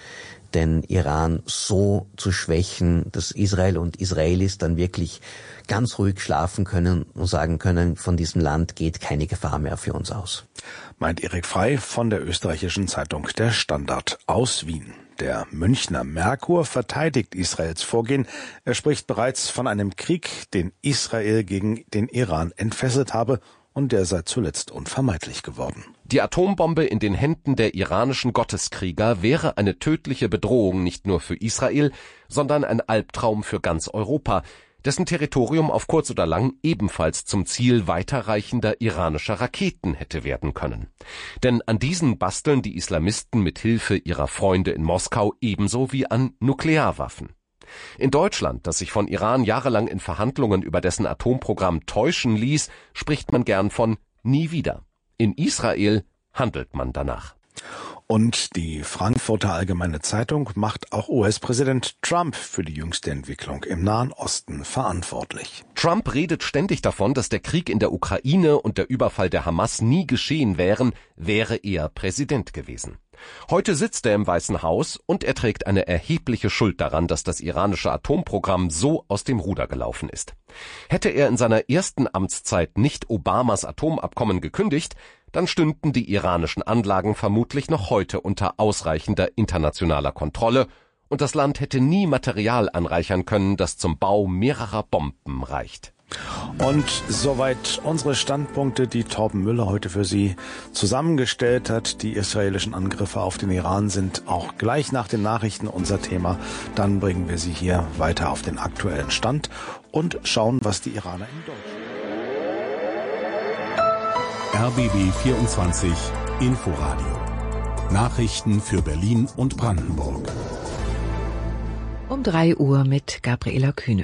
den Iran so zu schwächen, dass Israel und Israelis dann wirklich ganz ruhig schlafen können und sagen können, von diesem Land geht keine Gefahr mehr für uns aus. Meint Erik Frey von der österreichischen Zeitung Der Standard aus Wien. Der Münchner Merkur verteidigt Israels Vorgehen. Er spricht bereits von einem Krieg, den Israel gegen den Iran entfesselt habe, und der sei zuletzt unvermeidlich geworden. Die Atombombe in den Händen der iranischen Gotteskrieger wäre eine tödliche Bedrohung nicht nur für Israel, sondern ein Albtraum für ganz Europa, dessen Territorium auf kurz oder lang ebenfalls zum Ziel weiterreichender iranischer Raketen hätte werden können. Denn an diesen basteln die Islamisten mit Hilfe ihrer Freunde in Moskau ebenso wie an Nuklearwaffen. In Deutschland, das sich von Iran jahrelang in Verhandlungen über dessen Atomprogramm täuschen ließ, spricht man gern von nie wieder. In Israel handelt man danach. Und die Frankfurter Allgemeine Zeitung macht auch US-Präsident Trump für die jüngste Entwicklung im Nahen Osten verantwortlich. Trump redet ständig davon, dass der Krieg in der Ukraine und der Überfall der Hamas nie geschehen wären, wäre er Präsident gewesen. Heute sitzt er im Weißen Haus und er trägt eine erhebliche Schuld daran, dass das iranische Atomprogramm so aus dem Ruder gelaufen ist. Hätte er in seiner ersten Amtszeit nicht Obamas Atomabkommen gekündigt, dann stünden die iranischen Anlagen vermutlich noch heute unter ausreichender internationaler Kontrolle und das Land hätte nie Material anreichern können, das zum Bau mehrerer Bomben reicht. Und soweit unsere Standpunkte, die Torben Müller heute für Sie zusammengestellt hat. Die israelischen Angriffe auf den Iran sind auch gleich nach den Nachrichten unser Thema. Dann bringen wir Sie hier weiter auf den aktuellen Stand und schauen, was die Iraner in Deutschland. RBB 24 Inforadio. Nachrichten für Berlin und Brandenburg. Um 3 Uhr mit Gabriela Kühne.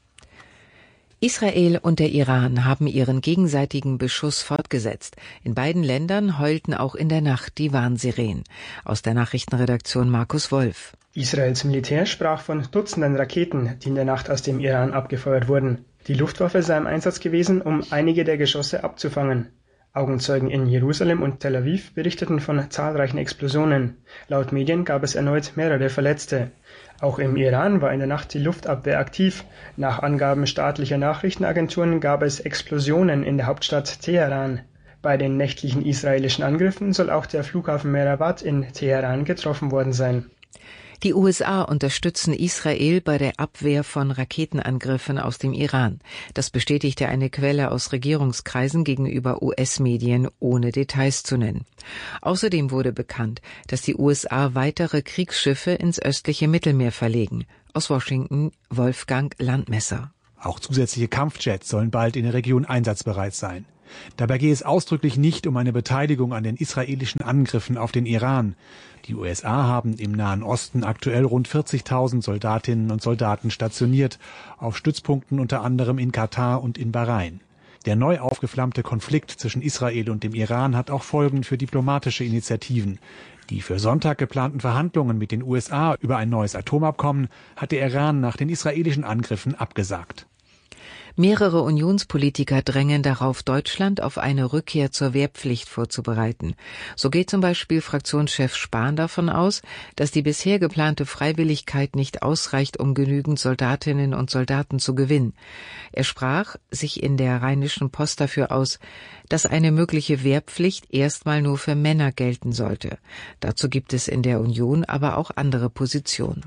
Israel und der Iran haben ihren gegenseitigen Beschuss fortgesetzt. In beiden Ländern heulten auch in der Nacht die Warnsirenen. Aus der Nachrichtenredaktion Markus Wolf. Israels Militär sprach von Dutzenden Raketen, die in der Nacht aus dem Iran abgefeuert wurden. Die Luftwaffe sei im Einsatz gewesen, um einige der Geschosse abzufangen. Augenzeugen in Jerusalem und Tel Aviv berichteten von zahlreichen Explosionen. Laut Medien gab es erneut mehrere Verletzte. Auch im Iran war in der Nacht die Luftabwehr aktiv. Nach Angaben staatlicher Nachrichtenagenturen gab es Explosionen in der Hauptstadt Teheran. Bei den nächtlichen israelischen Angriffen soll auch der Flughafen Merabat in Teheran getroffen worden sein. Die USA unterstützen Israel bei der Abwehr von Raketenangriffen aus dem Iran. Das bestätigte eine Quelle aus Regierungskreisen gegenüber US-Medien, ohne Details zu nennen. Außerdem wurde bekannt, dass die USA weitere Kriegsschiffe ins östliche Mittelmeer verlegen. Aus Washington Wolfgang Landmesser. Auch zusätzliche Kampfjets sollen bald in der Region einsatzbereit sein. Dabei gehe es ausdrücklich nicht um eine Beteiligung an den israelischen Angriffen auf den Iran. Die USA haben im Nahen Osten aktuell rund 40.000 Soldatinnen und Soldaten stationiert, auf Stützpunkten unter anderem in Katar und in Bahrain. Der neu aufgeflammte Konflikt zwischen Israel und dem Iran hat auch Folgen für diplomatische Initiativen. Die für Sonntag geplanten Verhandlungen mit den USA über ein neues Atomabkommen hat der Iran nach den israelischen Angriffen abgesagt. Mehrere Unionspolitiker drängen darauf, Deutschland auf eine Rückkehr zur Wehrpflicht vorzubereiten. So geht zum Beispiel Fraktionschef Spahn davon aus, dass die bisher geplante Freiwilligkeit nicht ausreicht, um genügend Soldatinnen und Soldaten zu gewinnen. Er sprach sich in der Rheinischen Post dafür aus, dass eine mögliche Wehrpflicht erstmal nur für Männer gelten sollte. Dazu gibt es in der Union aber auch andere Positionen.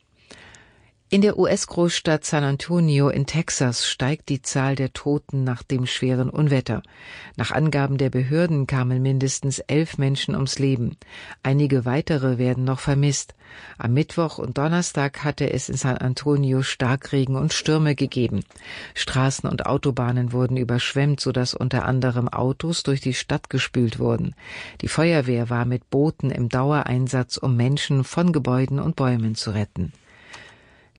In der US-Großstadt San Antonio in Texas steigt die Zahl der Toten nach dem schweren Unwetter. Nach Angaben der Behörden kamen mindestens 11 Menschen ums Leben. Einige weitere werden noch vermisst. Am Mittwoch und Donnerstag hatte es in San Antonio Starkregen und Stürme gegeben. Straßen und Autobahnen wurden überschwemmt, sodass unter anderem Autos durch die Stadt gespült wurden. Die Feuerwehr war mit Booten im Dauereinsatz, um Menschen von Gebäuden und Bäumen zu retten.